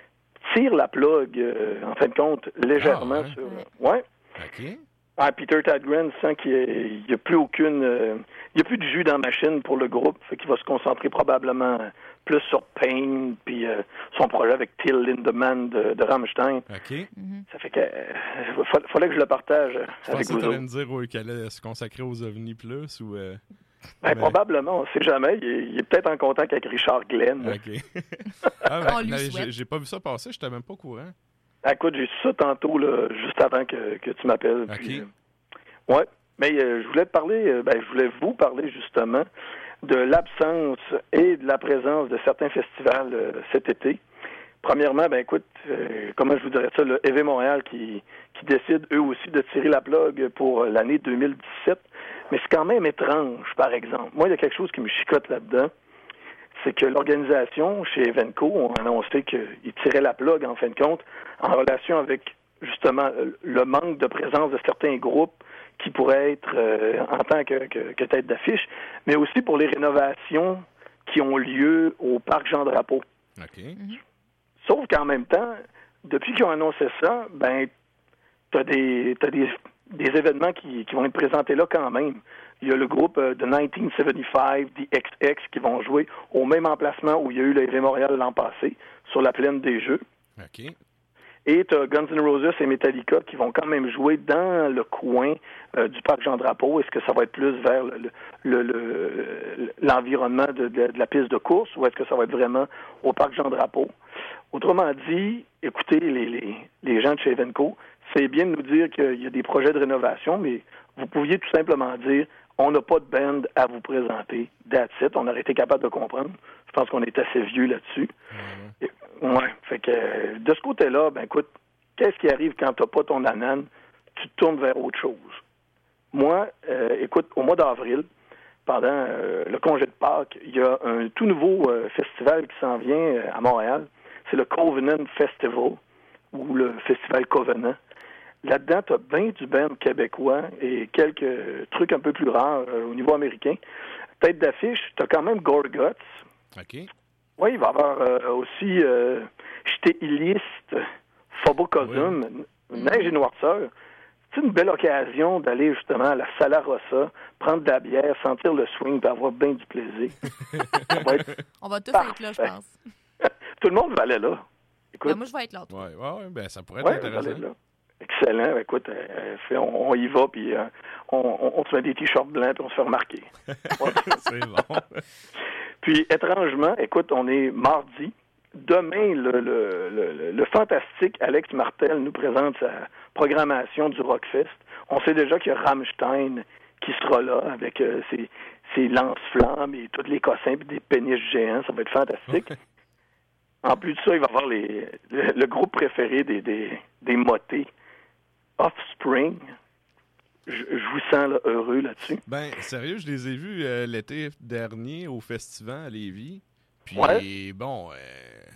tire la plug, euh, en fin de compte, légèrement ah, ouais. sur... Ouais. OK. Ah, Peter Tägtgren sent qu'il n'y a, a plus aucune... Euh, il n'y a plus de jus dans la machine pour le groupe, fait qu'il va se concentrer probablement plus sur Pain, puis euh, son projet avec Till Lindemann de, de Rammstein. OK. Mm-hmm. Ça fait que... Euh, fallait, fallait que je le partage je avec vous. Je pensais que tu allais me dire oui, qu'elle allait se consacrer aux OVNI plus, ou... Euh... Ben, mais... Probablement, on ne sait jamais. Il est, il est peut-être en contact avec Richard Glenn. OK. ah, ben, ben, j'ai, j'ai pas vu ça passer, je n'étais même pas au courant. Écoute, j'ai su ça tantôt, là, juste avant que, que tu m'appelles. OK. Puis, euh, ouais, mais euh, je voulais te parler, euh, ben, je voulais vous parler justement de l'absence et de la présence de certains festivals euh, cet été. Premièrement, ben écoute, euh, comment je vous dirais ça, le E V Montréal qui, qui décide eux aussi de tirer la plug pour l'année deux mille dix-sept. Mais c'est quand même étrange, par exemple. Moi, il y a quelque chose qui me chicote là-dedans. C'est que l'organisation, chez Evenco, ont annoncé qu'ils tiraient la plug, en fin de compte, en relation avec, justement, le manque de présence de certains groupes qui pourraient être euh, en tant que, que, que tête d'affiche, mais aussi pour les rénovations qui ont lieu au Parc Jean-Drapeau. OK. Mm-hmm. Sauf qu'en même temps, depuis qu'ils ont annoncé ça, ben, t'as des, t'as des, des événements qui, qui vont être présentés là quand même. Il y a le groupe euh, de dix-neuf soixante-quinze, The X X, qui vont jouer au même emplacement où il y a eu le E V Montréal l'an passé, sur la plaine des Jeux. OK. Et tu as Guns N' Roses et Metallica qui vont quand même jouer dans le coin euh, du Parc Jean-Drapeau. Est-ce que ça va être plus vers le, le, le, l'environnement de, de, de la piste de course ou est-ce que ça va être vraiment au Parc Jean-Drapeau? Autrement dit, écoutez, les, les, les gens de chez Evenco, c'est bien de nous dire qu'il y a des projets de rénovation, mais vous pouviez tout simplement dire on n'a pas de band à vous présenter. That's it. On aurait été capable de comprendre. Je pense qu'on est assez vieux là-dessus. Mm-hmm. Et, ouais. Fait que de ce côté-là, ben écoute, qu'est-ce qui arrive quand t'as pas ton anane? Tu te tournes vers autre chose. Moi, euh, écoute, au mois d'avril, pendant euh, le congé de Pâques, il y a un tout nouveau euh, festival qui s'en vient euh, à Montréal. C'est le Covenant Festival, ou le Festival Covenant. Là-dedans, tu as bien du band québécois et quelques trucs un peu plus rares euh, au niveau américain. Tête d'affiche, tu as quand même Gorguts. OK. Oui, il va y avoir euh, aussi euh, J'étais illiste, Phobocosum, oui. Neige et Noirceur. C'est une belle occasion d'aller justement à la Sala Rossa, prendre de la bière, sentir le swing et avoir bien du plaisir. va être... On va tous parfait. Être là, je pense. Tout le monde va aller là. Écoute, ben, moi, je vais être là. Oui, ouais, ouais, ben, ça pourrait être ouais, intéressant. Là. Excellent. Écoute, euh, fait, on, on y va, puis euh, on, on, on se met des t-shirts blancs, puis on se fait remarquer. Ouais. C'est bon. Puis, étrangement, écoute, on est mardi. Demain, le, le, le, le fantastique Alex Martel nous présente sa programmation du Rockfest. On sait déjà qu'il y a Rammstein qui sera là avec euh, ses, ses lance-flammes et tous les cossins et des péniches géants. Ça va être fantastique. En plus de ça, il va y avoir les, le, le groupe préféré des, des, des motés, Offspring. Je, je vous sens là, heureux là-dessus. Ben, sérieux, je les ai vus euh, l'été dernier au festival à Lévis. Puis, ouais. bon, euh,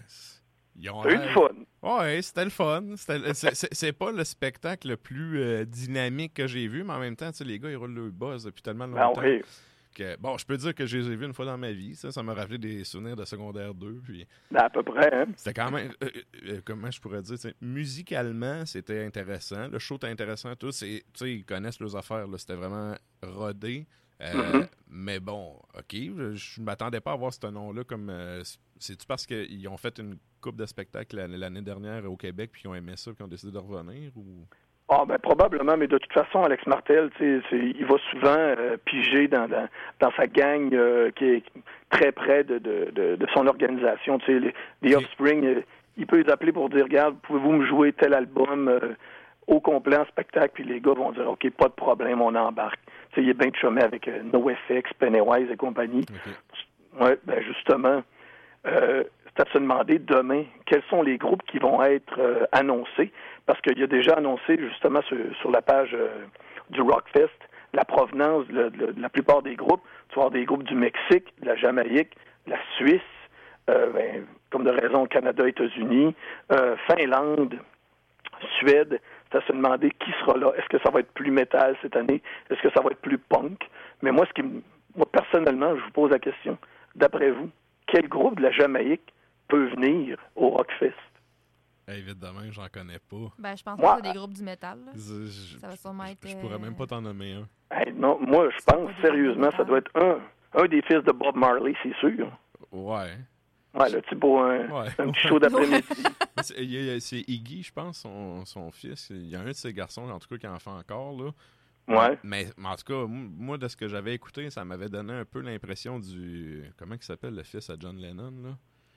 ils ont eu du fun. Ouais, c'était le fun. C'était, c'est, c'est, c'est pas le spectacle le plus euh, dynamique que j'ai vu, mais en même temps, tu sais, les gars, ils roulent le buzz depuis tellement longtemps. Ben oui. Que, bon, je peux dire que je les ai vus une fois dans ma vie. Ça, ça m'a rappelé des souvenirs de secondaire deux. Puis, ben, à peu près, hein. C'était quand même, euh, euh, comment je pourrais dire, musicalement, c'était intéressant. Le show était intéressant, tout. Tu sais, ils connaissent leurs affaires. Là, c'était vraiment rodé. Euh, Mm-hmm. Mais bon, OK, je m'attendais pas à voir ce nom-là comme... Euh, c'est-tu parce qu'ils ont fait une coupe de spectacles l'année dernière au Québec, puis ils ont aimé ça, puis ils ont décidé de revenir, ou... Ah ben probablement, mais de toute façon, Alex Martel, tu sais, il va souvent euh, piger dans, dans, dans sa gang euh, qui est très près de, de, de, de son organisation. Tu sais, les, les Offspring, euh, il peut les appeler pour dire, regarde, pouvez-vous me jouer tel album euh, au complet en spectacle, puis les gars vont dire, OK, pas de problème, on embarque. Tu sais, il est bien chumé avec euh, NoFX, Pennywise et compagnie. Okay. Ouais, ben justement, euh, c'est à se demander demain quels sont les groupes qui vont être euh, annoncés, parce qu'il y a déjà annoncé justement sur, sur la page euh, du Rockfest la provenance de, de, de la plupart des groupes. Tu vas avoir des groupes du Mexique, de la Jamaïque, de la Suisse, euh, ben, comme de raison Canada, États-Unis, euh, Finlande, Suède. C'est à se demander qui sera là. Est-ce que ça va être plus métal cette année? Est-ce que ça va être plus punk? Mais moi, ce qui, moi personnellement, je vous pose la question. D'après vous, quel groupe de la Jamaïque peut venir au Rockfest? Hey, vite de même, j'en connais pas. Ben, je pense Moi, que c'est des groupes du métal. Là. Je, je, ça va sûrement être... Je pourrais même pas t'en nommer un. Hey, non, moi, je pense sérieusement, ça doit être un, un des fils de Bob Marley, c'est sûr. Ouais. Ouais, là, tu sais, pour un, ouais. un petit show d'après-midi. c'est, c'est Iggy, je pense, son, son fils. Il y a un de ses garçons, en tout cas, qui en fait encore, là. Ouais. Mais, mais en tout cas, moi, de ce que j'avais écouté, ça m'avait donné un peu l'impression du... Comment il s'appelle, le fils à John Lennon, là?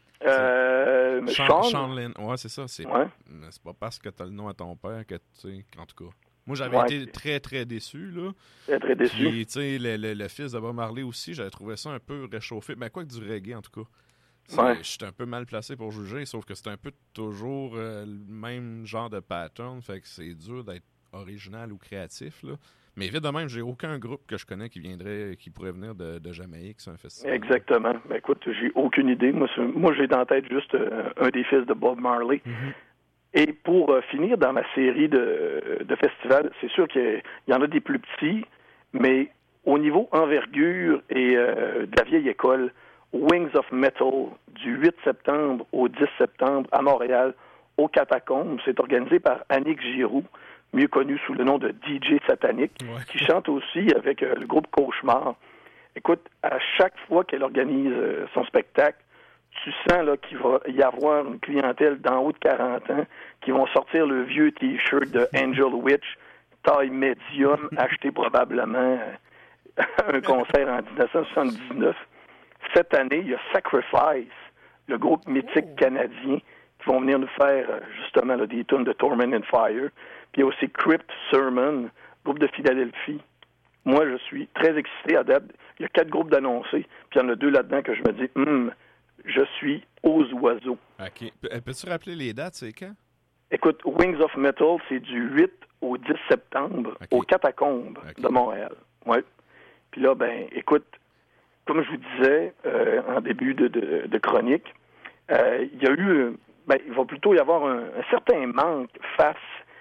Euh, Sean, Sean? Sean Lennon. Ouais, c'est ça. C'est, ouais. c'est pas parce que t'as le nom à ton père que, tu sais, en tout cas... Moi, j'avais ouais. été très, très déçu, là. Très, très déçu. Puis, tu sais, le, le, le fils de Bob Marley aussi, j'avais trouvé ça un peu réchauffé. Mais quoi que du reggae, en tout cas. Ouais. J'étais un peu mal placé pour juger, sauf que c'est un peu toujours euh, le même genre de pattern, fait que c'est dur d'être original ou créatif, là. Mais vite de même, j'ai aucun groupe que je connais qui viendrait, qui pourrait venir de, de Jamaïque sur un festival. Exactement. Ben écoute, j'ai aucune idée. Moi, moi j'ai dans la tête juste euh, un des fils de Bob Marley. Mm-hmm. Et pour euh, finir dans ma série de, de festivals, c'est sûr qu'il y en a des plus petits, mais au niveau envergure et euh, de la vieille école, Wings of Metal, du huit septembre au dix septembre à Montréal, aux Catacombes. C'est organisé par Annick Giroux, mieux connu sous le nom de D J Satanic, ouais. qui chante aussi avec euh, le groupe Cauchemar. Écoute, à chaque fois qu'elle organise euh, son spectacle, tu sens là, qu'il va y avoir une clientèle d'en haut de quarante ans qui vont sortir le vieux T-shirt de Angel Witch, taille médium, acheté probablement euh, à un concert en dix-neuf cent soixante-dix-neuf. Cette année, il y a Sacrifice, le groupe mythique canadien, qui vont venir nous faire euh, justement là, des tunes de Torment and Fire. Puis il y a aussi Crypt Sermon, groupe de Philadelphie. Moi, je suis très excité à date. Il y a quatre groupes d'annoncés, puis il y en a deux là-dedans que je me dis, hum, je suis aux oiseaux. OK. Peux-tu rappeler les dates, c'est quand? Écoute, Wings of Metal, c'est du huit au dix septembre, okay. aux Catacombes okay. de Montréal. Ouais. Puis là, ben, écoute, comme je vous disais euh, en début de, de, de chronique, euh, il y a eu, ben, il va plutôt y avoir un, un certain manque face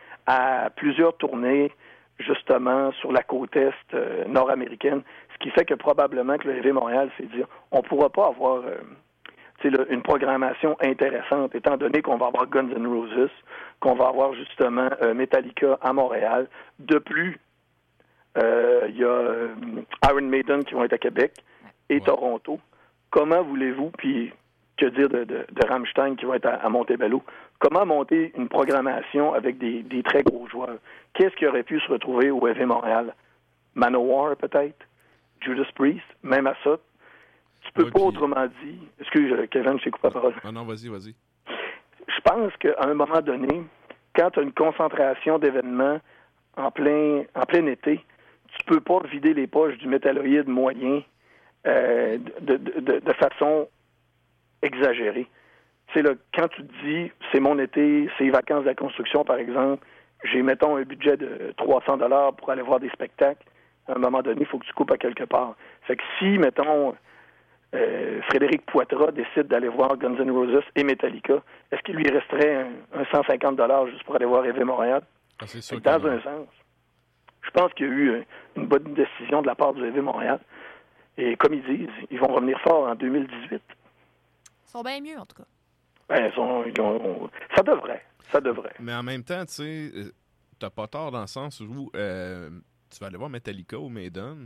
à plusieurs tournées, justement, sur la côte est euh, nord-américaine, ce qui fait que probablement que le Heavy Montréal s'est dit, on ne pourra pas avoir euh, là, une programmation intéressante, étant donné qu'on va avoir Guns N' Roses, qu'on va avoir justement euh, Metallica à Montréal. De plus, il euh, y a euh, Iron Maiden qui vont être à Québec et ouais. Toronto. Comment voulez-vous, puis que dire de, de, de Rammstein qui va être à, à Montebello, comment monter une programmation avec des, des très gros joueurs? Qu'est-ce qui aurait pu se retrouver au Heavy Montréal? Manowar, peut-être? Judas Priest? Même à ça? Tu peux ouais, pas puis... autrement dire... Excuse, Kevin, je t'ai coupé la parole. Ah non, vas-y, vas-y. Je pense qu'à un moment donné, quand tu as une concentration d'événements en plein, en plein été, tu peux pas vider les poches du métalloïde moyen euh, de, de, de, de façon exagérée. C'est là, quand tu te dis, c'est mon été, c'est les vacances de la construction, par exemple, j'ai, mettons, un budget de trois cents dollars pour aller voir des spectacles, à un moment donné, il faut que tu coupes à quelque part. Fait que si, mettons, euh, Frédéric Poitras décide d'aller voir Guns N' Roses et Metallica, est-ce qu'il lui resterait un, un cent cinquante dollars juste pour aller voir Heavy Montréal? Ah, c'est sûr dans un sens. Je pense qu'il y a eu une bonne décision de la part du Heavy Montréal. Et comme ils disent, ils vont revenir fort en deux mille dix-huit. Ils sont bien mieux, en tout cas. Ben, ils sont, ils ont, ça devrait. Ça devrait. Mais en même temps, tu sais, t'as pas tort dans le sens où euh, tu vas aller voir Metallica ou Maiden.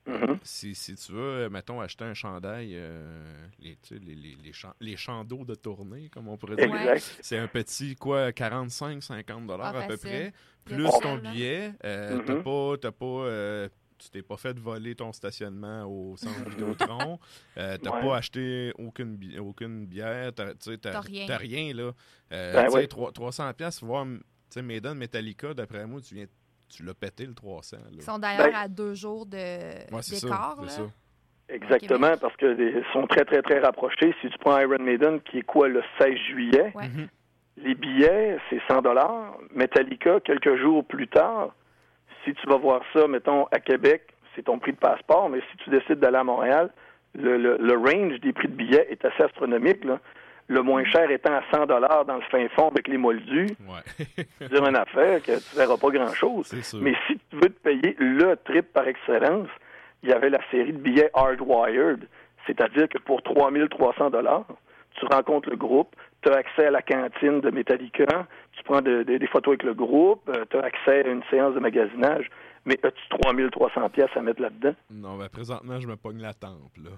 Mm-hmm. si, si tu veux, mettons, acheter un chandail, euh, les, tu sais, les, les, les, chan- les chandails de tournée, comme on pourrait dire, exact. c'est un petit, quoi, quarante-cinq à cinquante dollars Ah, à peu facile. près, Il y a plus pas ton mal, hein. billet. Euh, Mm-hmm. t'as pas, t'as pas euh, tu t'es pas fait voler ton stationnement au centre Vidéotron, euh, t'as Ouais. pas acheté aucune, bi- aucune bière, t'as, tu sais, t'as, T'as rien. t'as rien, là. Euh, Ben tu sais, ouais. trois- trois cents piastres, voir, tu sais, Maiden, Metallica, d'après moi, tu viens, tu l'as pété le trois cents, là. Ils sont d'ailleurs Ben- à deux jours de Ouais, c'est ça, d'écart. c'est là. ça. Exactement, Québec. parce qu'ils sont très, très, très rapprochés. Si tu prends Iron Maiden, qui est quoi, le seize juillet, Ouais. Mhm. les billets, c'est cent dollars. Metallica, quelques jours plus tard, si tu vas voir ça, mettons, à Québec, c'est ton prix de passeport, mais si tu décides d'aller à Montréal, le, le, le range des prix de billets est assez astronomique, là. Le moins cher étant à cent dollars dans le fin fond avec les moldus. Ouais. C'est dire une affaire que tu verras pas grand-chose. C'est sûr. Mais si tu veux te payer le trip par excellence, il y avait la série de billets Hardwired, c'est-à-dire que pour trois mille trois cents dollars, tu rencontres le groupe, tu as accès à la cantine de Metallica, tu prends de- de- des photos avec le groupe, tu as accès à une séance de magasinage, mais as-tu trois mille trois cents pièces à mettre là-dedans? Non, ben présentement, je me pogne la tempe, là.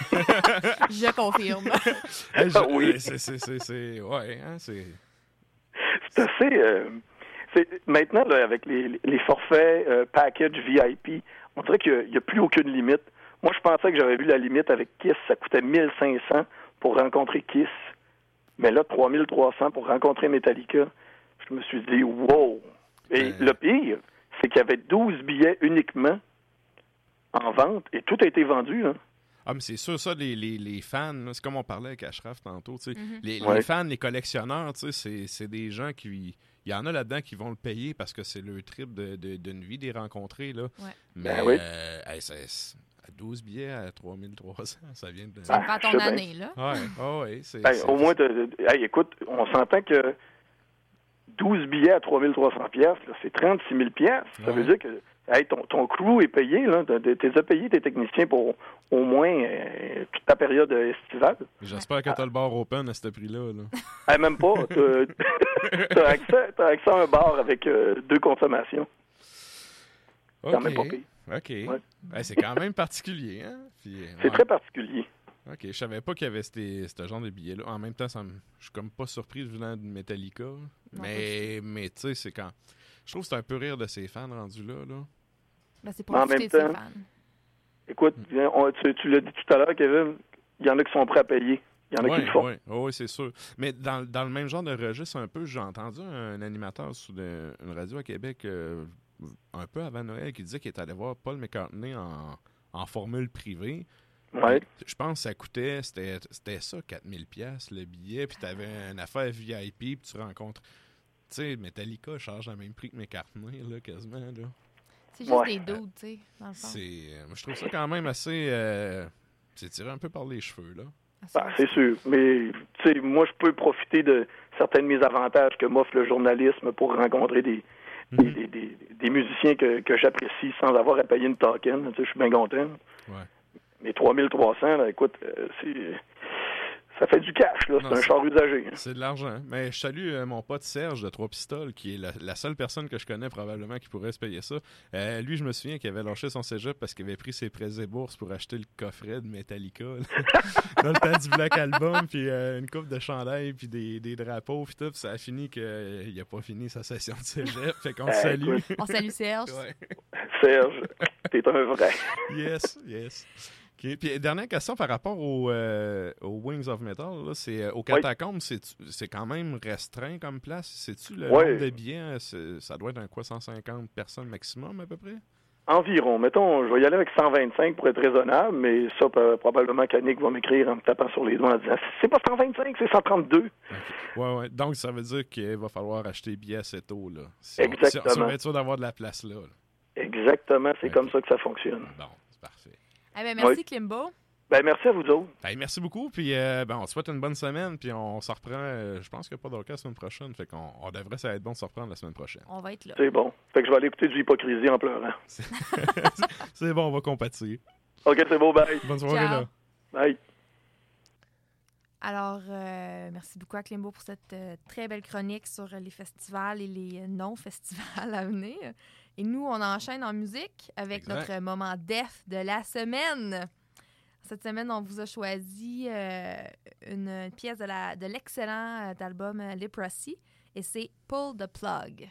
Je confirme. Hey, je- Ah oui. C'est, c'est, c'est, c'est, ouais, hein, c'est... C'est assez... euh, c'est, maintenant, là, avec les, les forfaits euh, package V I P, on dirait qu'il n'y a, a plus aucune limite. Moi, je pensais que j'avais vu la limite avec Kiss, ça coûtait mille cinq cents pour rencontrer Kiss. Mais là, trois mille trois cents pour rencontrer Metallica. Je me suis dit, wow! Et Ben- le pire, c'est qu'il y avait douze billets uniquement en vente et tout a été vendu. Hein. Ah, mais c'est sûr, ça, les, les, les fans, là, c'est comme on parlait avec Ashraf tantôt, tu sais, Mhm. les, Ouais. les fans, les collectionneurs, tu sais, c'est, c'est des gens qui... Il y en a là-dedans qui vont le payer parce que c'est le trip de, de, d'une vie des rencontrés, là. Ouais. Mais Ben oui. euh, hey, c'est- c'est- à douze billets à trois mille trois cents, ça vient de... Ça Ah, me prend je ton sais bien. année, là. Ouais, ah ouais, c'est... Ben, c'est- au moins, de, de- hey, écoute, on s'entend que douze billets à trois mille trois cents pièces, c'est trente-six mille pièces. Ça Ouais. veut dire que hey, ton, ton crew est payé, là. Tu as payé tes techniciens pour au moins euh, toute ta période euh, estivale. J'espère que t'as le bar open à ce prix-là, là. Hey, même pas. Tu as accès, t'as accès à un bar avec euh, deux consommations. C'est quand même pas pire. OK. Ouais. Ben, c'est quand même particulier, hein? Puis, euh, C'est ouais. très particulier. OK, je savais pas qu'il y avait ces- ce genre de billets-là. En même temps, ça me- je suis comme pas surpris venant de Metallica. Mais, mais tu sais, c'est quand... Je trouve que c'est un peu rire de ses fans rendus là, là. Ben, c'est Mais en profiter même de ses temps- fans. Écoute, viens, on- tu, tu l'as dit tout à l'heure, Kevin, il y en a qui sont prêts à payer. Il y en a qui Oui, le font. oui, oui, c'est sûr. Mais dans, dans le même genre de registre, un peu, j'ai entendu un animateur sur de- une radio à Québec euh, un peu avant Noël qui disait qu'il est allé voir Paul McCartney en, en formule privée. Ouais. Puis, je pense que ça coûtait, c'était, c'était ça, quatre mille piastres le billet, puis tu avais une affaire V I P, puis tu rencontres... Tu sais, Metallica charge le même prix que McCartney, là, quasiment, là. C'est juste Ouais. des dudes, tu sais, dans le fond. C'est, euh, je trouve ça quand même assez... euh, c'est tiré un peu par les cheveux, là. Ben, c'est sûr. Mais, tu sais, moi, je peux profiter de certains de mes avantages que m'offre le journalisme pour rencontrer des, des, des, des- des musiciens que, que j'apprécie sans avoir à payer une token. Tu sais, je suis bien content. Ouais. Mais trois mille trois cents, là, écoute, euh, c'est... Ça fait du cash, là. C'est Non, un c'est- char usagé. hein. C'est de l'argent. Mais je salue euh, mon pote Serge de Trois Pistoles, qui est la, la seule personne que je connais probablement qui pourrait se payer ça. Euh, lui, je me souviens qu'il avait lâché son cégep parce qu'il avait pris ses prêts et bourses pour acheter le coffret de Metallica là. Dans le temps du Black Album, puis euh, une coupe de chandail, puis des, des drapeaux, puis tout. Puis ça a fini qu'il euh, n'a pas fini sa session de cégep. Fait qu'on Eh, te salue. écoute. On salue Serge. Ouais. Serge, t'es un vrai. Yes, yes. OK. Puis, dernière question par rapport au, euh, au Wings of Metal. Là, c'est, euh, au Catacombes, c'est, c'est quand même restreint comme place. C'est-tu le Ouais. nombre de billets? euh, c'est- ça doit être un quoi, cent cinquante personnes maximum à peu près? Environ. Mettons, je vais y aller avec cent vingt-cinq pour être raisonnable, mais ça, euh, probablement qu'Annick va m'écrire en me tapant sur les doigts en disant « C'est pas cent vingt-cinq, c'est cent trente-deux. » Ouais, ouais. Donc, ça veut dire qu'il va falloir acheter des billets assez tôt. Là. Si on, Exactement. Si, si on va être sûr d'avoir de la place là. là. Exactement, c'est Ok. comme ça que ça fonctionne. Bon, c'est parfait. Eh ben, merci, Oui. Klimbo. Ben, merci à vous autres. Hey, merci beaucoup. Puis, euh, ben, on te souhaite une bonne semaine. Puis, on s'en reprend. euh, je pense qu'il n'y a pas d'orchestre la semaine prochaine. Fait qu'on on devrait, ça va être bon de se reprendre la semaine prochaine. On va être là. C'est bon. Fait que je vais aller écouter du hypocrisie en pleurant. C'est bon, on va compatir. OK, c'est beau, bye. Bonne soirée, Ciao. là. Bye. Alors, euh, merci beaucoup à Klimbo pour cette euh, très belle chronique sur les festivals et les non-festivals à venir. Et nous, on enchaîne en musique avec Exact. notre moment death de la semaine. Cette semaine, on vous a choisi euh, une pièce de, la, de l'excellent euh, album euh, Leprosy et c'est Pull the Plug.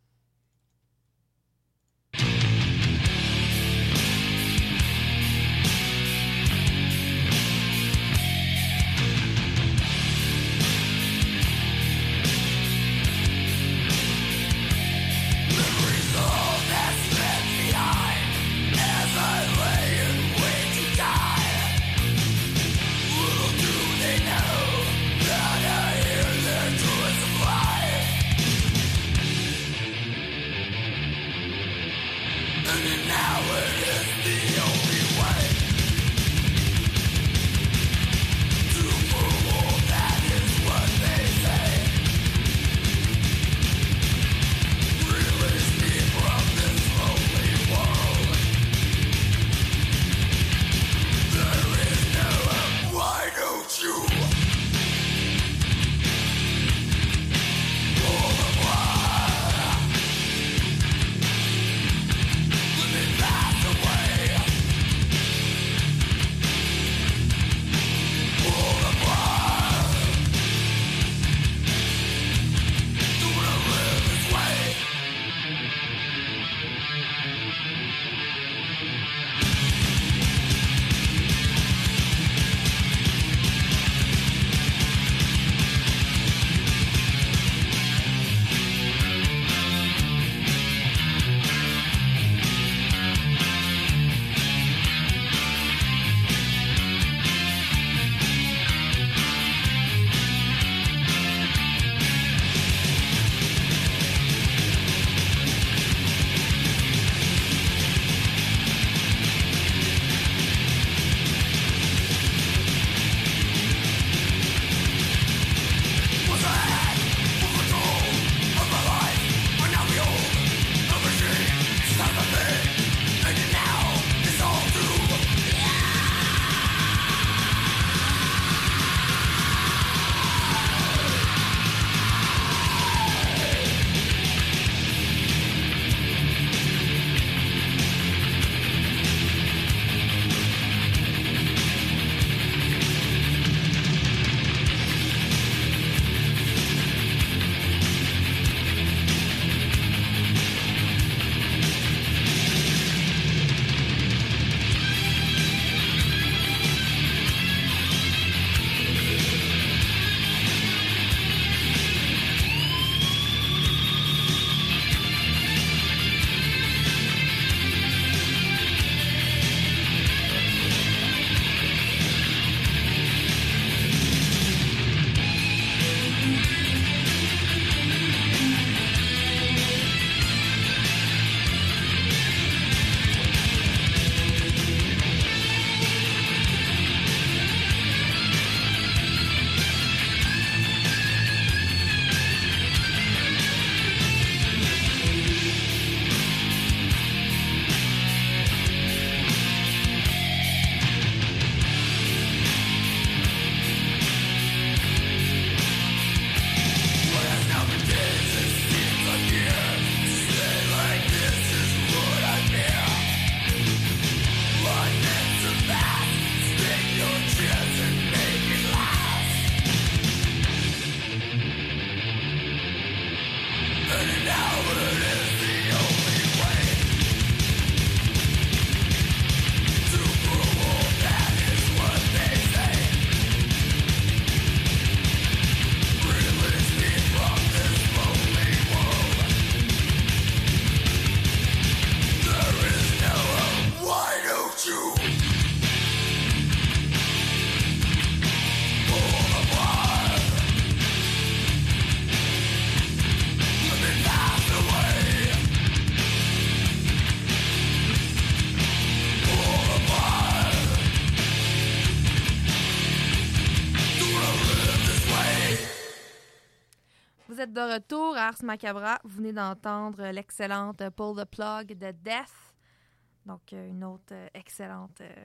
Vous êtes de retour à Ars Macabra. Vous venez d'entendre l'excellente Pull the Plug de Death. Donc, une autre excellente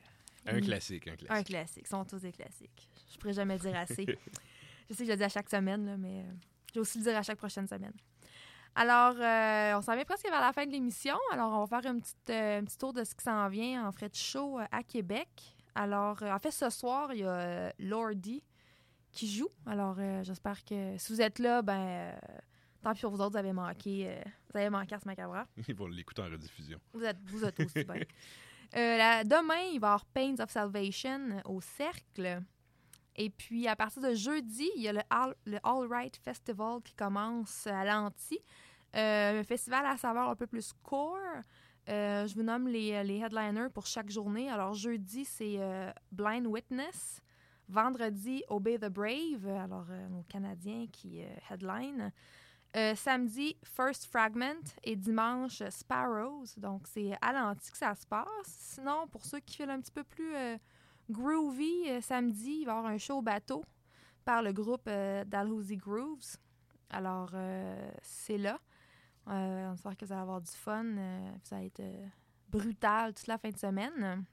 Un classique, un classique. Un classique. Ils sont tous des classiques. Je pourrais jamais dire assez. Je sais que je le dis à chaque semaine, là, mais euh, je vais aussi le dire à chaque prochaine semaine. Alors, euh, on s'en vient presque vers la fin de l'émission. Alors, on va faire un petit, euh, un petit tour de ce qui s'en vient en frais de show euh, à Québec. Alors, euh, en fait, ce soir, il y a euh, Lordi qui joue. Alors, euh, j'espère que si vous êtes là, ben, euh, tant pis pour vous autres, vous avez manqué, euh, vous avez manqué Ars Macabra. Ils vont l'écouter en rediffusion. Vous êtes, vous êtes aussi bien. Euh, la, demain, il va y avoir Pains of Salvation au Cercle. Et puis, à partir de jeudi, il y a le All, le All Right Festival qui commence à l'Anti. Euh, un festival à saveur un peu plus core. Euh, je vous nomme les, les headliners pour chaque journée. Alors, jeudi, c'est euh, Blind Witness. Vendredi, Obey the Brave, alors euh, nos Canadiens qui euh, headline. Euh, samedi, First Fragment. Et dimanche, Sparrows. Donc, c'est à l'Anti que ça se passe. Sinon, pour ceux qui filent un petit peu plus... Euh, Groovy, euh, samedi, il va y avoir un show au bateau par le groupe euh, Dalhousie Grooves. Alors, euh, c'est là. Euh, on espère que vous allez avoir du fun. Euh, ça va être euh, brutal toute la fin de semaine.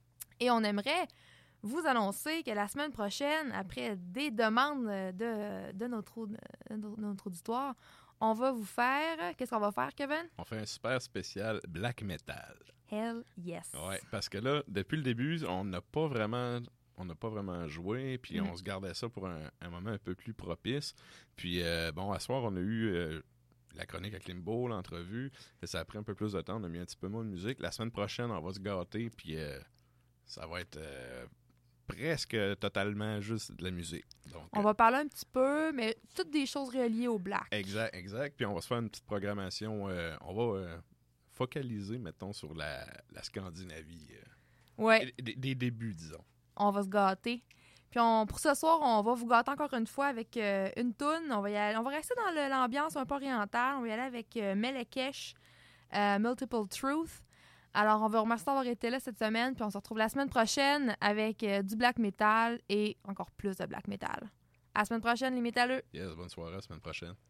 Et on aimerait vous annoncer que la semaine prochaine, après des demandes de, de, notre, de notre auditoire, on va vous faire... Qu'est-ce qu'on va faire, Kevin? On fait un super spécial black metal. Hell yes. Oui, parce que là, depuis le début, on n'a pas vraiment... On n'a pas vraiment joué, puis mm-hmm. on se gardait ça pour un, un moment un peu plus propice. Puis, euh, bon, à ce soir, on a eu euh, la chronique avec Limbo, l'entrevue. Ça a pris un peu plus de temps, on a mis un petit peu moins de musique. La semaine prochaine, on va se gâter, puis euh, ça va être euh, presque totalement juste de la musique. Donc, on va parler un petit peu, mais toutes des choses reliées au black. Exact, exact. Puis on va se faire une petite programmation. Euh, on va euh, focaliser, mettons, sur la, la Scandinavie. Euh, ouais. Des, des débuts, disons. On va se gâter. Puis on, pour ce soir, on va vous gâter encore une fois avec euh, une toune. On va y aller, on va rester dans le, l'ambiance un peu orientale. On va y aller avec euh, Melekesh, euh, Multiple Truth. Alors, on va vous remercier d'avoir été là cette semaine. Puis on se retrouve la semaine prochaine avec euh, du black metal et encore plus de black metal. À la semaine prochaine, les métalleux. Yes, bonne soirée, à la semaine prochaine.